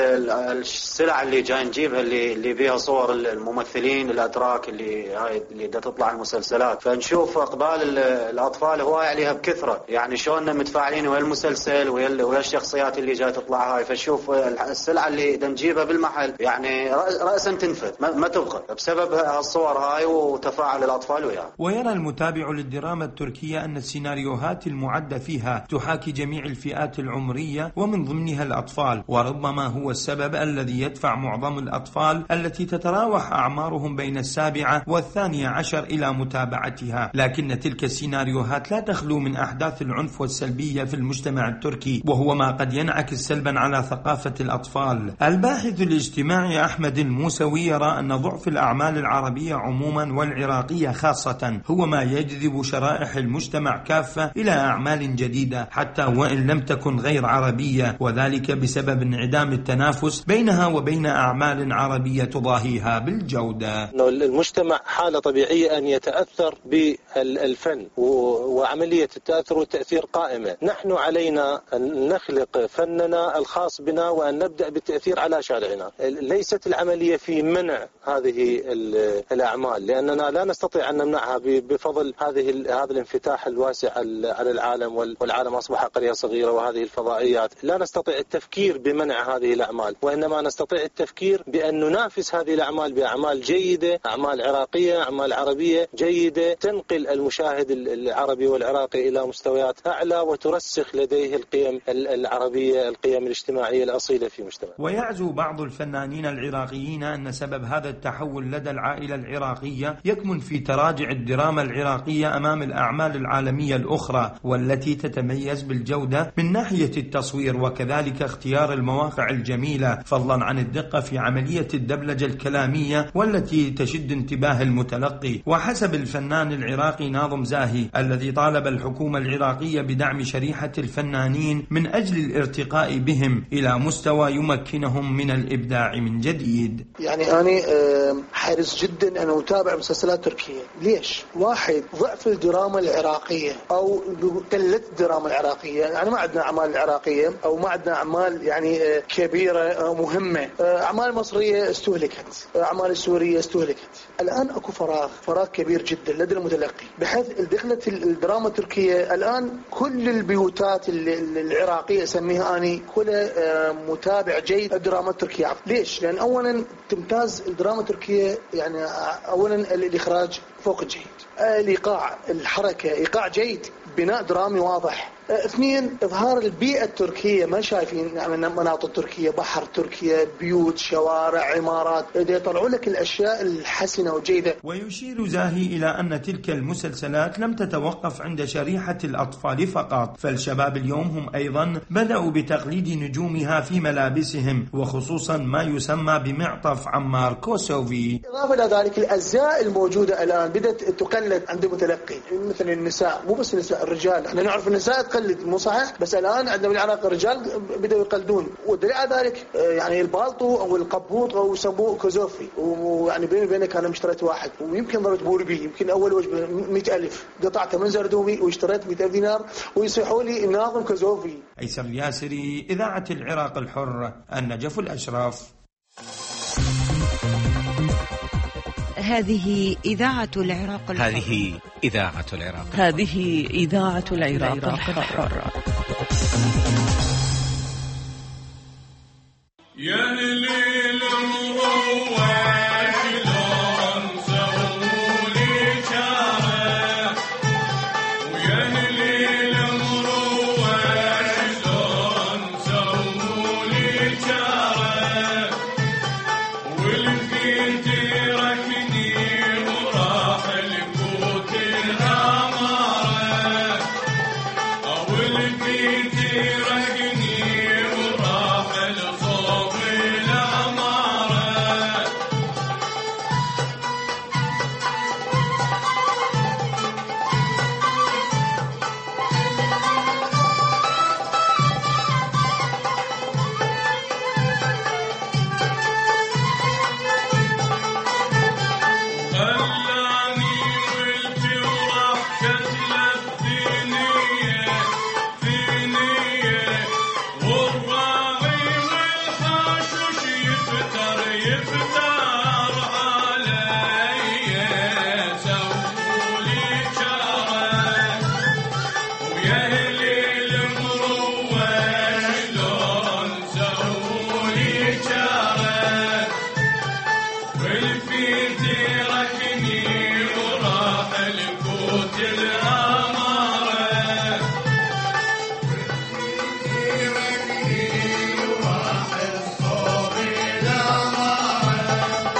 السلع اللي جاي نجيبها اللي فيها صور الممثلين الأتراك اللي دا تطلع المسلسلات، فنشوف إقبال الأطفال هواي عليها بكثرة، يعني شلوننا متفاعلين ويا المسلسل ويا الشخصيات اللي جاي تطلع هاي، فشوف السلع اللي دا نجيبها بالمحل يعني رأسا تنفذ ما تبقى بسبب الصور هاي وتفاعل الأطفال وياها. ويرى المتابع للدراما التركية أن السيناريوهات المعدة فيها تحاكي جميع الفئات العمرية ومن ضمنها الأطفال، وربما هو السبب الذي يدفع معظم الأطفال التي تتراوح أعمارهم بين 7 و12 إلى متابعتها، لكن تلك السيناريوهات لا تخلو من أحداث العنف والسلبية في المجتمع التركي، وهو ما قد ينعكس سلبا على ثقافة الأطفال. الباحث الاجتماعي أحمد الموسوي يرى أن ضعف الأعمال العربية عموما والعراقية خاصة هو ما يجذب شرائح المجتمع كافة إلى أعمال جديدة حتى وإن لم تكن غير عربية، وذلك بسبب انعدام التنافس بينها وبين أعمال عربية تضاهيها بالجودة. المجتمع حالة طبيعية أن يتأثر بالفن وعملية التأثر والتأثير قائمة. نحن علينا أن نخلق فننا الخاص بنا وأن نبدأ بالتأثير على شارعنا. ليست العملية في منع هذه الأعمال، لأننا لا نستطيع أن نمنعها بفضل هذا الانفتاح الواسع على العالم، والعالم أصبح قرية صغيرة وهذه الفضائيات. لا نستطيع التفكير بمنع هذه الأعمال، وإنما نستطيع التفكير بأن ننافس هذه الأعمال بأعمال جيدة، أعمال عراقية، أعمال عربية جيدة تنقل المشاهد العربي والعراقي إلى مستويات أعلى وترسخ لديه القيم العربية، القيم الاجتماعية الأصيلة في مجتمع. ويعزو بعض الفنانين العراقيين أن سبب هذا التحول لدى العائلة العراقية يكمن في تراجع الدراما العراقية أمام الأعمال العالمية الأخرى، والتي تتميز بالجودة من ناحية التصوير وكذلك اختيار المواقع الجميلة، فضلا عن الدقة في عملية الدبلجة الكلامية والتي تشد انتباه المتلقي. وحسب الفنان العراقي ناظم زاهي الذي طالب الحكومة العراقية بدعم شريحة الفنانين من أجل الارتقاء بهم إلى مستوى يمكنهم من الإبداع من جديد. يعني أنا حريص جدا أن أتابع مسلسلات تركية. ليش؟ واحد، ضعف الدراما العراقية أو قلة الدراما العراقية، يعني ما عندنا أعمال عراقية أو ما عندنا أعمال يعني كبيرة مهمة. أعمال مصرية استهلكت، أعمال سورية استهلكت. الآن أكو فراغ كبير جدا لدى المتلقي، بحيث دخلت الدراما التركية الآن كل البيوتات العراقية أسميها أنا كلها متابع جيد الدراما التركية. ليش؟ لأن أولا تمتاز الدراما التركية، يعني أولا الإخراج فوق جيد، الإيقاع، الحركة إيقاع جيد، بناء درامي واضح. 2، إظهار البيئة التركية، ما شايفين يعني مناطق تركية، بحر تركيا، بيوت، شوارع، عمارات، يطلعوا لك الأشياء الحسنة وجيدة. ويشير زاهي إلى أن تلك المسلسلات لم تتوقف عند شريحة الأطفال فقط، فالشباب اليوم هم أيضا بدأوا بتقليد نجومها في ملابسهم، وخصوصا ما يسمى بمعطف عمار كوسوفي. إضافة إلى ذلك الأزياء الموجودة الآن بدأت تقلد عند المتلقي، مثل النساء، مو بس النساء، الرجال. احنا نعرف النساء تقلد مو صحيح، بس الآن عندنا بالعراق الرجال بدأوا يقلدون، والدليل على ذلك يعني البالطو أو القبوط أو يسموه كوزوفي، ويعني بيني وبينك أنا اشتريت واحد ويمكن ضربت بوربي، يمكن أول وجبة 100,000 قطعته من زردومي واشتريت 100,000 دينار ويصيحوا لي ناظم كوزوفي. أيسر الياسري، إذاعة العراق الحر، النجف الأشرف. هذه إذاعة العراق الحر. هذه إذاعة العراق. هذه إذاعة العراق الحر. يا ليل مروح شلون سووا لي شارع، ويا ليل مروح شلون سووا لي شارع، والفيت ركني وراح الكوت الأمارة، والفيت ركني وراح الصوب الأمارة. خلاني ولت وراح شتلة ثينية ثينية، والراعي والحاشوش يفتر يفتر علي، سووا لي شارع، ويا ليل مروح شلون سووا لي شارع، والفيت ركني وراح الكوت الأمارة، ركني وراح الصوب الأمارة.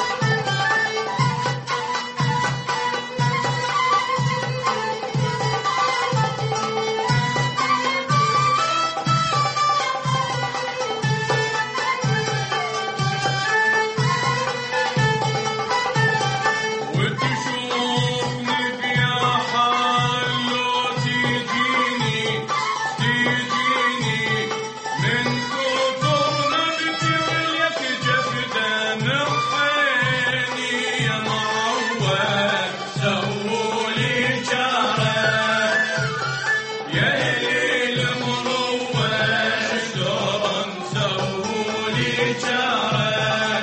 وتشوفني بيا حال لو تجيني تجيني، من كثر نبكي ولك جفدان عيني يا معود، سووا لي شارع، يا ليل مروح شلون سووا لي شارع،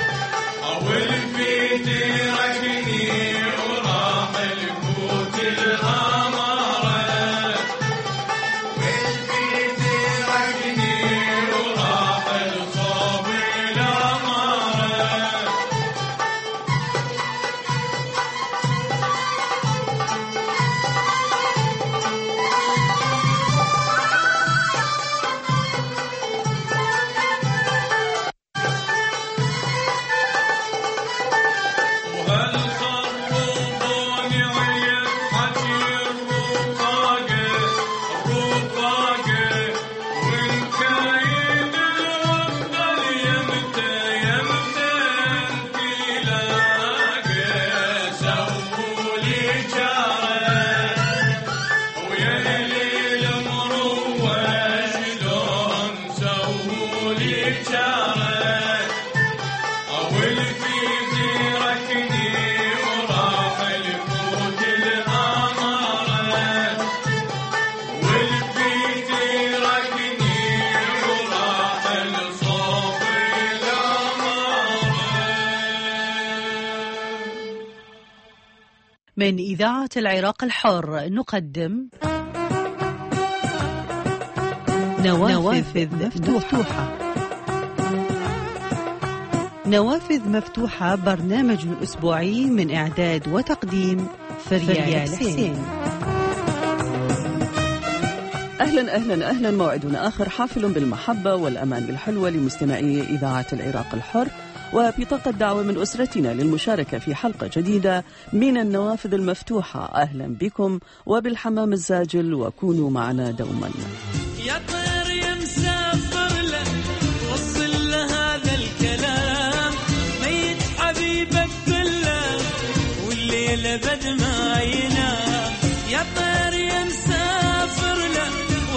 والفيت ركني وراح الكوت الأمارة، والفيت ركني وراح الصوب الأمارة. وهل خربوني عيد حكي الرفاقة الرفاقة، والكاين الأفضل يمتى يمتى انتلاقة، سووا لي شارع، ويا ليل مروح شلون سووا لي شارع، والفيت ركني وراح الكوت الأمارة، والفيت ركني وراح الصوب الأمارة. من إذاعة العراق الحر نقدم نوافذ مفتوحة. نوافذ مفتوحة برنامج أسبوعي من إعداد وتقديم فريال حسين. أهلا أهلا أهلا، موعدنا آخر حافل بالمحبة والأمان الحلوة لمستمعي إذاعة العراق الحر، وبطاقة دعوة من أسرتنا للمشاركة في حلقة جديدة من النوافذ المفتوحة. أهلا بكم وبالحمام الزاجل، وكونوا معنا دوما. يا طير يا مسافر له وصل له هذا الكلام، ميت حبيبك كله والليلة بد ما ينام. يا طير يا مسافر له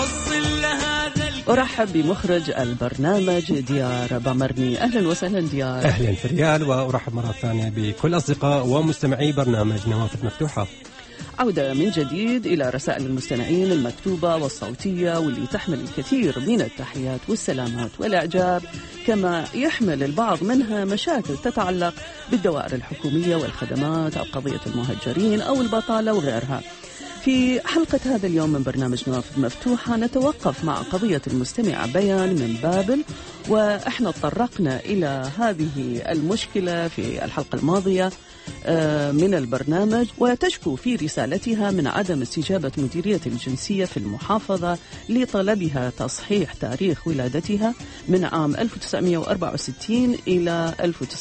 أرحب بمخرج البرنامج ديار بامرني. أهلا وسهلا ديار. أهلا فريال، وأرحب مرة ثانية بكل أصدقاء ومستمعي برنامج نوافذ مفتوحة. عودة من جديد إلى رسائل المستمعين المكتوبة والصوتية، واللي تحمل الكثير من التحيات والسلامات والإعجاب، كما يحمل البعض منها مشاكل تتعلق بالدوائر الحكومية والخدمات أو قضية المهجرين أو البطالة وغيرها. في حلقة هذا اليوم من برنامج نوافذ مفتوحة نتوقف مع قضية المستمعة بيان من بابل، وإحنا تطرقنا إلى هذه المشكلة في الحلقة الماضية من البرنامج، وتشكو في رسالتها من عدم استجابة مديرية الجنسية في المحافظة لطلبها تصحيح تاريخ ولادتها من عام 1964 إلى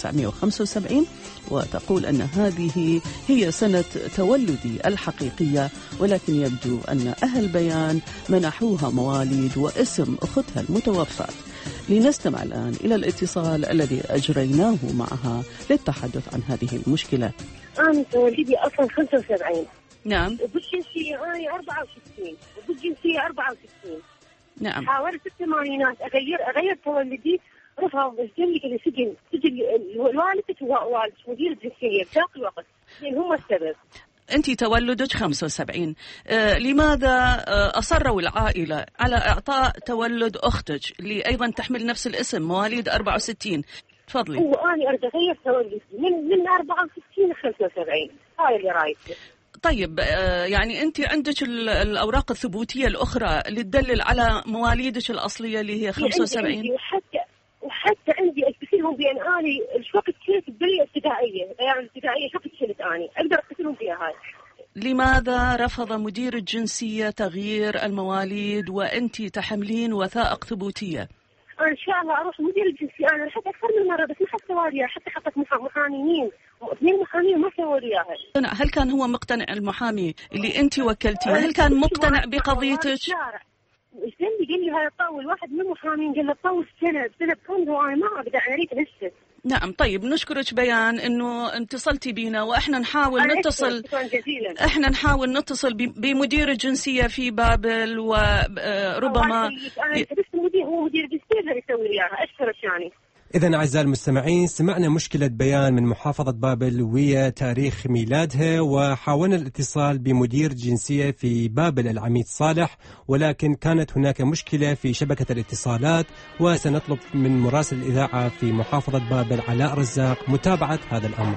1975، وتقول أن هذه هي سنة تولدي الحقيقية، ولكن يبدو أن أهل بيان منحوها مواليد واسم أختها المتوفاة. لنستمع الآن إلى الاتصال الذي أجريناه معها للتحدث عن هذه المشكلة. أنا تولدي أصلا 75. نعم. وبالجنسية أنا 64 وبالجنسية 64. نعم. حاولت في الثمانينات أغير تولدي، رفض الجنة سجن والدتي ووالد مدير الجنسية في ذاك الوقت، لأن هم السبب. أنت تولدك 75، لماذا أصروا العائلة على إعطاء تولد أختك اللي أيضا تحمل نفس الاسم مواليد 64؟ تفضلي. وأنا أريد أغير تولدي من 64 ل 75، هاي اللي رايتي. طيب يعني أنت عندك الأوراق الثبوتية الأخرى اللي تدلل على مواليدك الأصلية اللي هي 75؟ عندي وحتى عندي أكتسلهم بأن أنا الوقت كنت بالبلية الابتدائية، يعني الابتدائية شو كنت أنا أقدر أكتسلهم فيها هاي. لماذا رفض مدير الجنسية تغيير المواليد وأنت تحملين وثائق ثبوتية؟ إن شاء الله أروح مدير الجنسية، أنا لحد أكثر من مرة بس ما حد سواليها، حتى حطت محاميين واثنين محامين ما سواليها. هل كان هو مقتنع المحامي اللي أنت وكلتيه؟ هل كان مقتنع بقضيتك؟ ايش قال لي هاي تطول، واحد من المحامين قال له تطول سنة كاملة وأنا ما أقدر أريد هسه. نعم. طيب نشكرك بيان انه اتصلتي بينا، واحنا نحاول نتصل، احنا نحاول نتصل بمدير الجنسية في بابل، وربما هو مدير الجنسية اللي يسوي لي اياها. اشكرك يعني. إذن أعزائي المستمعين، سمعنا مشكلة بيان من محافظة بابل ويا تاريخ ميلادها، وحاولنا الاتصال بمدير جنسية في بابل العميد صالح، ولكن كانت هناك مشكلة في شبكة الاتصالات، وسنطلب من مراسل الإذاعة في محافظة بابل علاء رزاق متابعة هذا الأمر.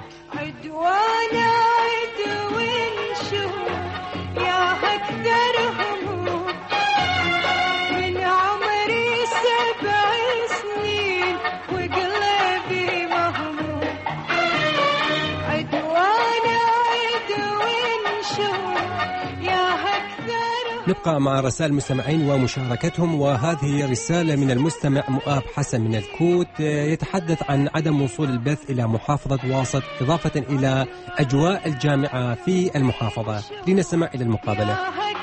نبقى مع رسائل المستمعين ومشاركتهم، وهذه رسالة من المستمع مؤاب حسن من الكوت، يتحدث عن عدم وصول البث إلى محافظة واسط إضافة إلى أجواء الجامعة في المحافظة. لنستمع إلى المقابلة.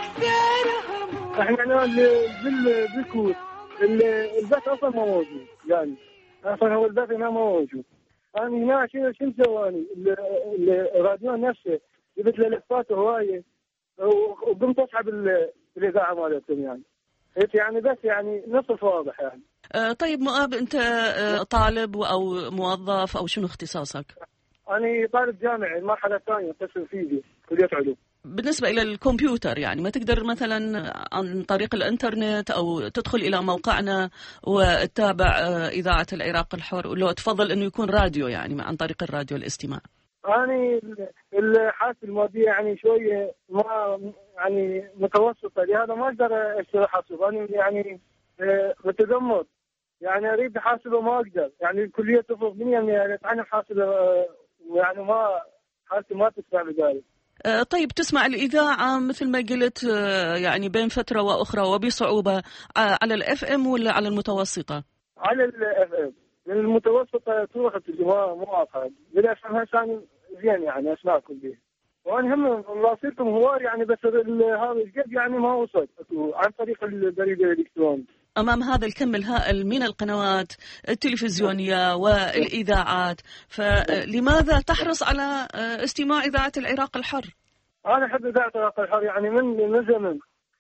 احنا بالكوت البث أصلا ما موجود، يعني أصلا هو البث هنا ما موجود. أنا هنا شنو سواني الراديو نفسه جبت له لفات هواية وقمت أسحب الإذاعة مالتهم، يعني بس يعني نصف واضح يعني. طيب مؤاب، أنت طالب أو موظف أو شنو اختصاصك؟ أنا طالب جامعي المرحلة الثانية قسم فيزياء كلية علوم. بالنسبة إلى الكمبيوتر يعني ما تقدر مثلا عن طريق الإنترنت أو تدخل إلى موقعنا وتتابع إذاعة العراق الحر، ولو تفضل أنه يكون راديو يعني عن طريق الراديو الاستماع؟ أنا الحاسة المادية يعني شوية ما يعني متوسطة، لهذا ما أقدر أشتري حاسوب. أنا يعني متذمر، يعني أريد حاسوب ما أقدر، يعني الكلية تفرض مني يعني أتعلم حاسوب، يعني ما حاسة ما تسمع بذلك. طيب تسمع الإذاعة مثل ما قلت يعني بين فترة وأخرى وبصعوبة على الإف إم ولا على المتوسطة؟ على الإف إم، المتوسطة تروح التلفزيون مو واضحة، بالإف إم هسه زين يعني أسمعكم به. وأنا هم واصلكم هواي يعني، بس هذا الجد يعني ما وصل عن طريق البريد الإلكتروني. أمام هذا الكم الهائل من القنوات التلفزيونية والإذاعات، فلماذا تحرص على استماع إذاعة العراق الحر؟ أنا أحب إذاعة العراق الحر يعني من زمن،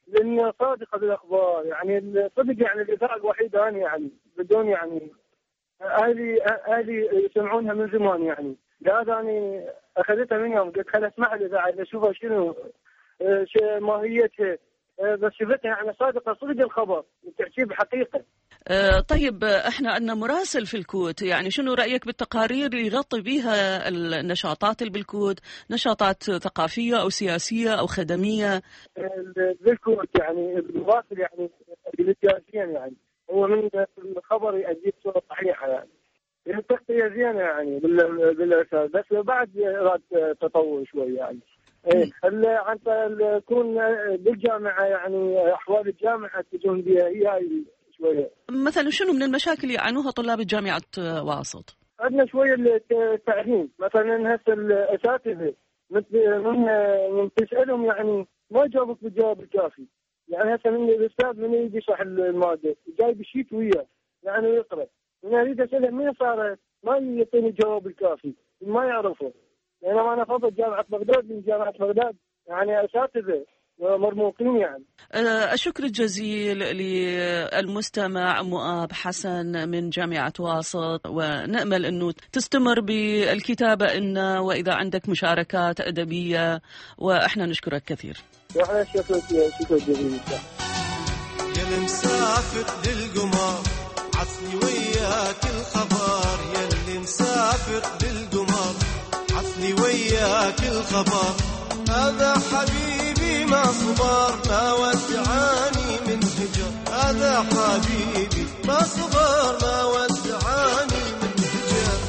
لأن صادقة بالأخبار، يعني صدق يعني الإذاعة الوحيدة أنا يعني بدون يعني أهلي يسمعونها من زمان يعني، لهذا أنا أخذتها منهم قلت خل أسمع الإذاعة إذا أشوفها شنو ماهيتها، بس شفتها يعني صادقة صدق الخبر تحكي بحقيقة. طيب احنا عندنا مراسل في الكوت، يعني شنو رأيك بالتقارير اللي يغطي بها النشاطات اللي بالكوت، نشاطات ثقافية أو سياسية أو خدمية؟ بالكوت يعني المراسل يعني سياسيا يعني هو من الخبر يؤدي بصورة صحيحة يعني التغطية زينة يعني بالأساس، بس بعد إراد تطور شوي يعني. أنت يكون بالجامعة يعني أحوال الجامعة تجون بها هي شوية. مثلا شنو من المشاكل يعانوها طلاب جامعة واسط؟ عندنا شوية التعليم، مثلا هسه الأساتذة من تسألهم يعني ما يجاوبك بالجواب الكافي، يعني هسه من الأستاذ من يجي يشرح المادة جايب الشيت وياه يعني يقرأ، من أريد أسأله مين صارت ما يعطيني الجواب الكافي ما يعرفه. يعني أنا فضل جامعة بغداد من جامعة بغداد يعني أساتذة مرموقين يعني. الشكر الجزيل للمستمع مؤاب حسن من جامعة واسط، ونأمل أنه تستمر بالكتابة إنا وإذا عندك مشاركات أدبية، وإحنا نشكرك كثير. وإحنا شكرا جزيلا. يا المسافر للقمر عصلي وياك الخبر، يا اللي مسافر للقمر عصلي وياك الخبر، هذا حبيبي ما صبر ما ودعاني من هجر، هذا حبيبي ما صبر ما ودعاني من هجر.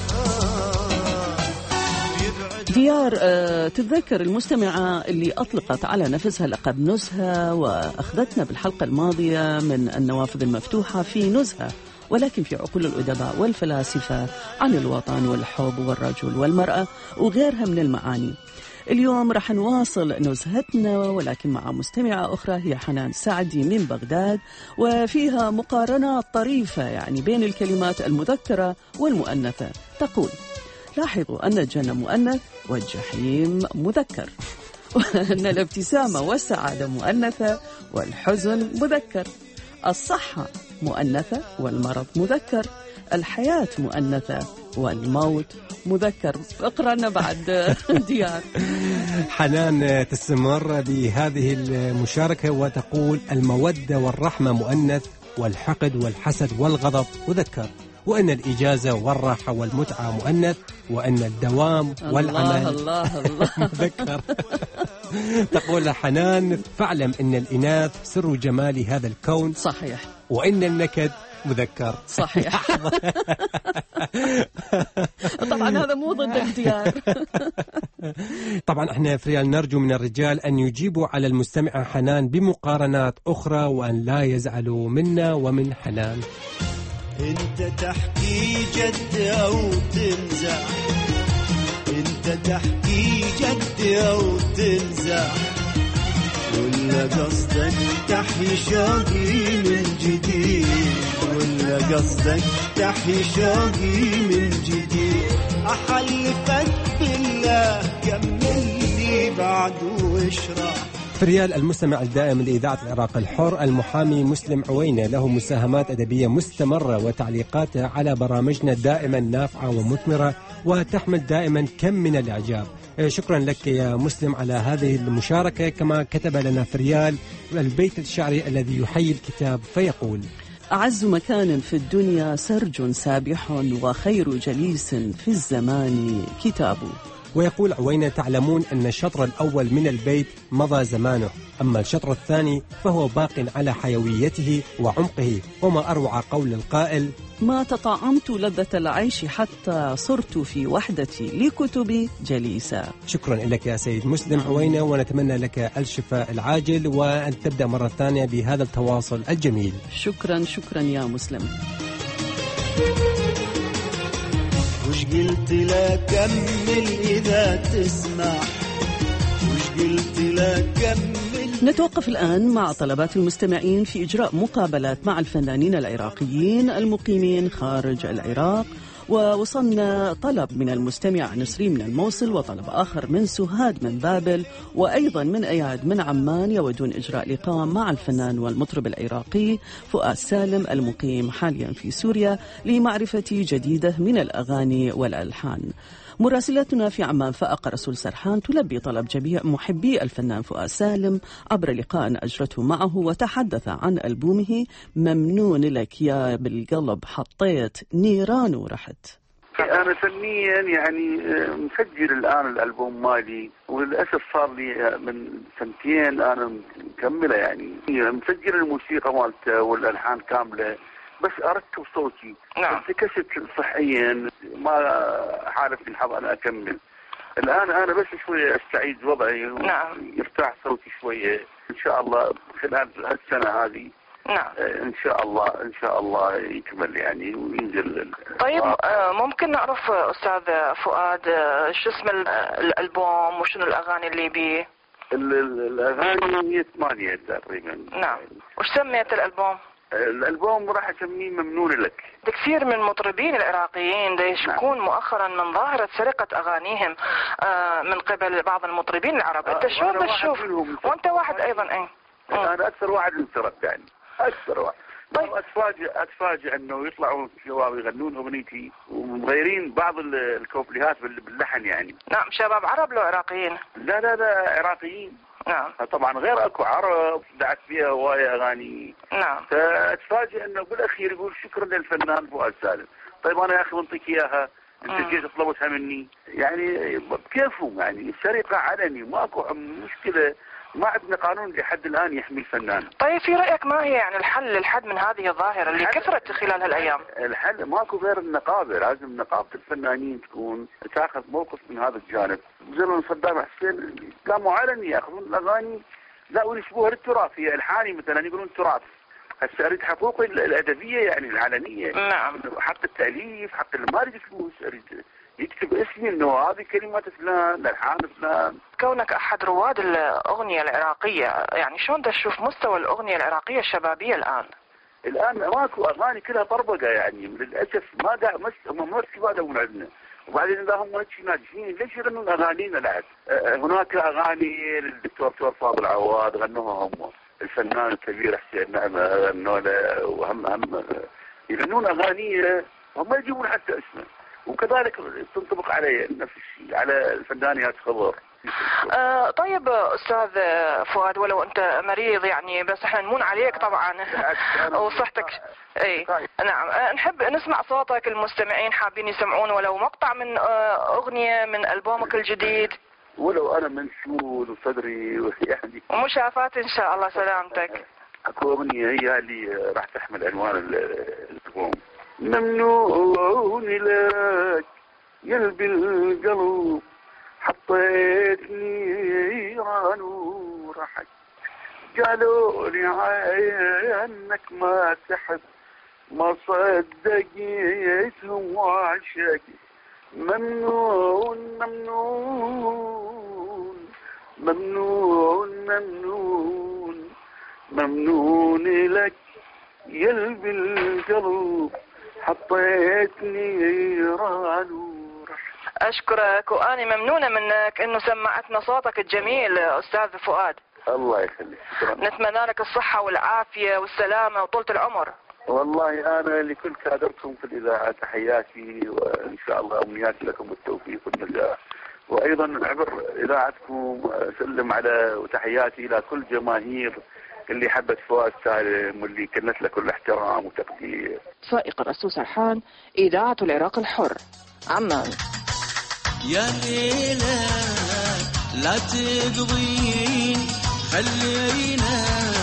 ديار، تتذكر المستمعة اللي أطلقت على نفسها لقب نزهة وأخذتنا بالحلقة الماضية من النوافذ المفتوحة في نزهة، ولكن في عقول الأدباء والفلاسفة عن الوطن والحب والرجل والمرأة وغيرها من المعاني. اليوم رح نواصل نزهتنا ولكن مع مستمعة أخرى هي حنان سعدي من بغداد، وفيها مقارنات طريفة يعني بين الكلمات المذكرة والمؤنثة. تقول: لاحظوا أن الجنة مؤنث والجحيم مذكر، وأن الابتسامة والسعادة مؤنثة والحزن مذكر، الصحة مؤنثة والمرض مذكر، الحياة مؤنثة والموت مذكر. اقرأ لنا بعد ديار. حنان تستمر بهذه المشاركة وتقول: المودة والرحمة مؤنث، والحقد والحسد والغضب مذكر، وأن الإجازة والراحة والمتعة مؤنث، وأن الدوام والعمل الله مذكر. تقول حنان: فاعلم أن الإناث سر جمال هذا الكون. صحيح. وإن النكد مذكر. صحيح. طبعا هذا مو ضد الديار. طبعا احنا في ريال نرجو من الرجال أن يجيبوا على المستمعة حنان بمقارنات أخرى، وأن لا يزعلوا منا ومن حنان. انت تحكي جد او تنزع، انت تحكي جد او تنزع، ولا قصدك تحيي شوقي من جديد، ولا قصدك تحيي شوقي من جديد، احلفك بالله كمل لي بعد واشرح. في ريال المستمع الدائم لإذاعة العراق الحر المحامي مسلم عوينة له مساهمات أدبية مستمرة، وتعليقاته على برامجنا دائما نافعة ومثمرة وتحمل دائما كم من الإعجاب. شكرا لك يا مسلم على هذه المشاركة. كما كتب لنا في ريال البيت الشعري الذي يحيي الكتاب فيقول: أعز مكان في الدنيا سرج سابح، وخير جليس في الزمان كتاب. ويقول عوينة: تعلمون أن الشطر الأول من البيت مضى زمانه، أما الشطر الثاني فهو باق على حيويته وعمقه، وما أروع قول القائل: ما تطعمت لذة العيش حتى صرت في وحدتي لكتبي جليسا. شكرا لك يا سيد مسلم عوينة، ونتمنى لك الشفاء العاجل، وأن تبدأ مرة ثانية بهذا التواصل الجميل. شكرا يا مسلم. وش قلت لك كمل إذا تسمح، وش قلت لك كمل. نتوقف الآن مع طلبات المستمعين في إجراء مقابلات مع الفنانين العراقيين المقيمين خارج العراق، ووصلنا طلب من المستمع نسرين من الموصل، وطلب آخر من سهاد من بابل، وأيضا من أياد من عمان يودون إجراء لقاء مع الفنان والمطرب العراقي فؤاد سالم المقيم حاليا في سوريا لمعرفة جديدة من الأغاني والألحان. مراسلتنا في عمان فائقة رسول سرحان تلبي طلب جميع محبي الفنان فؤاد سالم عبر لقاء أجرته معه، وتحدث عن ألبومه ممنون لك يا بالقلب حطيت نيران ورحت. أنا فنيا يعني مسجل الآن الألبوم مالي، وللأسف صار لي من سنتين أنا مكملة، يعني مسجل الموسيقى مالته والألحان كاملة، بس أركب صوتي. نعم. انتكست صحيا ما حالتني الحظ أنا أكمل. الآن أنا بس شوية أستعيد وضعي. نعم. يرتاح صوتي شوية إن شاء الله خلال هالسنة هذه. نعم. إن شاء الله يكمل يعني وينزل. طيب ممكن نعرف أستاذ فؤاد شو اسم الألبوم وشنو الأغاني اللي بيه؟ الأغاني هي 8 تقريبا. نعم. وش سميت الألبوم؟ الألبوم راح أسميه ممنون لك. كثير من المطربين العراقيين يشكون مؤخرا من ظاهرة سرقة أغانيهم من قبل بعض المطربين العرب. أنت شو بتشوف؟ وأنت واحد أيضا. أنا أكثر واحد انسرق يعني أكثر واحد. طيب أتفاجئ أنه يطلعوا شباب يغنون أغنيتي ومغيرين بعض الكوبليهات باللحن يعني. نعم. شباب عرب لو عراقيين؟ لا عراقيين. نعم. طبعا غير اكو عرب دعت فيها هواية اغاني. نعم. فاتفاجئ انه بالاخير يقول شكرا للفنان فؤاد سالم. طيب انا يا اخي بنطيك اياها، انت جيت طلبتها مني، يعني بكيفهم يعني السرقة علني ماكو مشكلة، ما عندنا قانون لحد الان يحمي الفنان. طيب في رايك ما هي يعني الحل للحد من هذه الظاهرة اللي كثرت خلال هالايام؟ الحل ماكو غير النقابة، لازم نقابة الفنانين تكون تاخذ موقف من هذا الجانب. زمن صدام حسين كانوا علني ياخذون الاغاني لا وينسبوها للتراث، هي الحاني مثلا يقولون تراث. هسه اريد حقوقي الادبيه يعني العلنيه. نعم. حق التاليف، حق اللي ما اريد فلوس، اريد يكتب اسمي انه هذه كلمات فلان، الحان فلان. كونك احد رواد الاغنيه العراقيه، يعني شلون تشوف مستوى الاغنيه العراقيه الشبابيه الان؟ الان ماكو اغاني كلها طربقه يعني للاسف، ما قاعد هم ما استفادوا من عندنا. وبعدين اذا هم ناجحين ليش يغنون اغانينا لعب؟ هناك اغاني للدكتور فاضل عواد غنوها هم، الفنان الكبير حسين نعمه غنوا له، وهم يغنون اغاني هم يجيبون حتى اسمه. وكذلك تنطبق عليه نفس الشيء على الفنانيات خضر. طيب استاذ فؤاد، ولو انت مريض يعني بس احنا نمون عليك طبعا وصحتك. اي نعم. نحب نسمع صوتك، المستمعين حابين يسمعون ولو مقطع من اغنية من البومك الجديد. ولو انا منشول وصدري يعني ومشافات ان شاء الله سلامتك. اكو اغنية هي اللي راح تحمل عنوان الالبوم. ممنون لك قلبي القلب حطيتني نيران ورحت، قالوا لي عنك ما تحب، ما صدقيتهم وعشق. ممنون ممنون ممنون ممنون ممنون لك قلبي القلب حطيتني نيران ورحت. أشكرك، وأنا ممنونة منك إنه سمعتنا صوتك الجميل أستاذ فؤاد. الله يخليك، شكرا. نتمنى لك الصحة والعافية والسلامة وطولة العمر. والله أنا لكل كادركم في الإذاعة تحياتي، وإن شاء الله أمنياتي لكم بالتوفيق والنجاح. وأيضا عبر إذاعتكم أسلم على وتحياتي إلى كل جماهير اللي حبت فؤاد سالم واللي كنت له كل احترام وتقدير. فائقة رسول سرحان، إذاعة العراق الحر، عمان. يا ليلى لا تقضين خلينا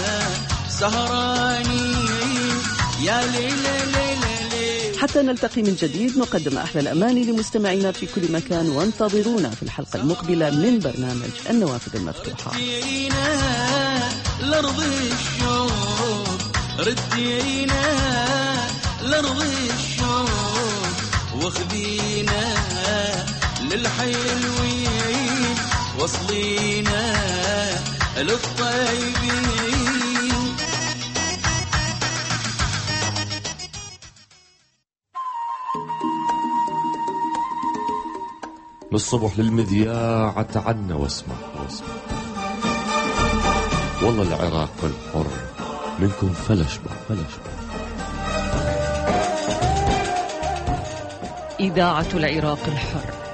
سهرانين يا ليلى ليلى. حتى نلتقي من جديد نقدم أحلى الأماني لمستمعينا في كل مكان، وانتظرونا في الحلقة المقبلة من برنامج النوافذ المفتوحة. ردينا لأرض الشوق، ردينا لأرض الشوق، واخذينا للحلوين، وصلينا للطيبين. للصبح للمذياع تعنا واسمع والله العراق الحر منكم فلشبع. إذاعة العراق الحر.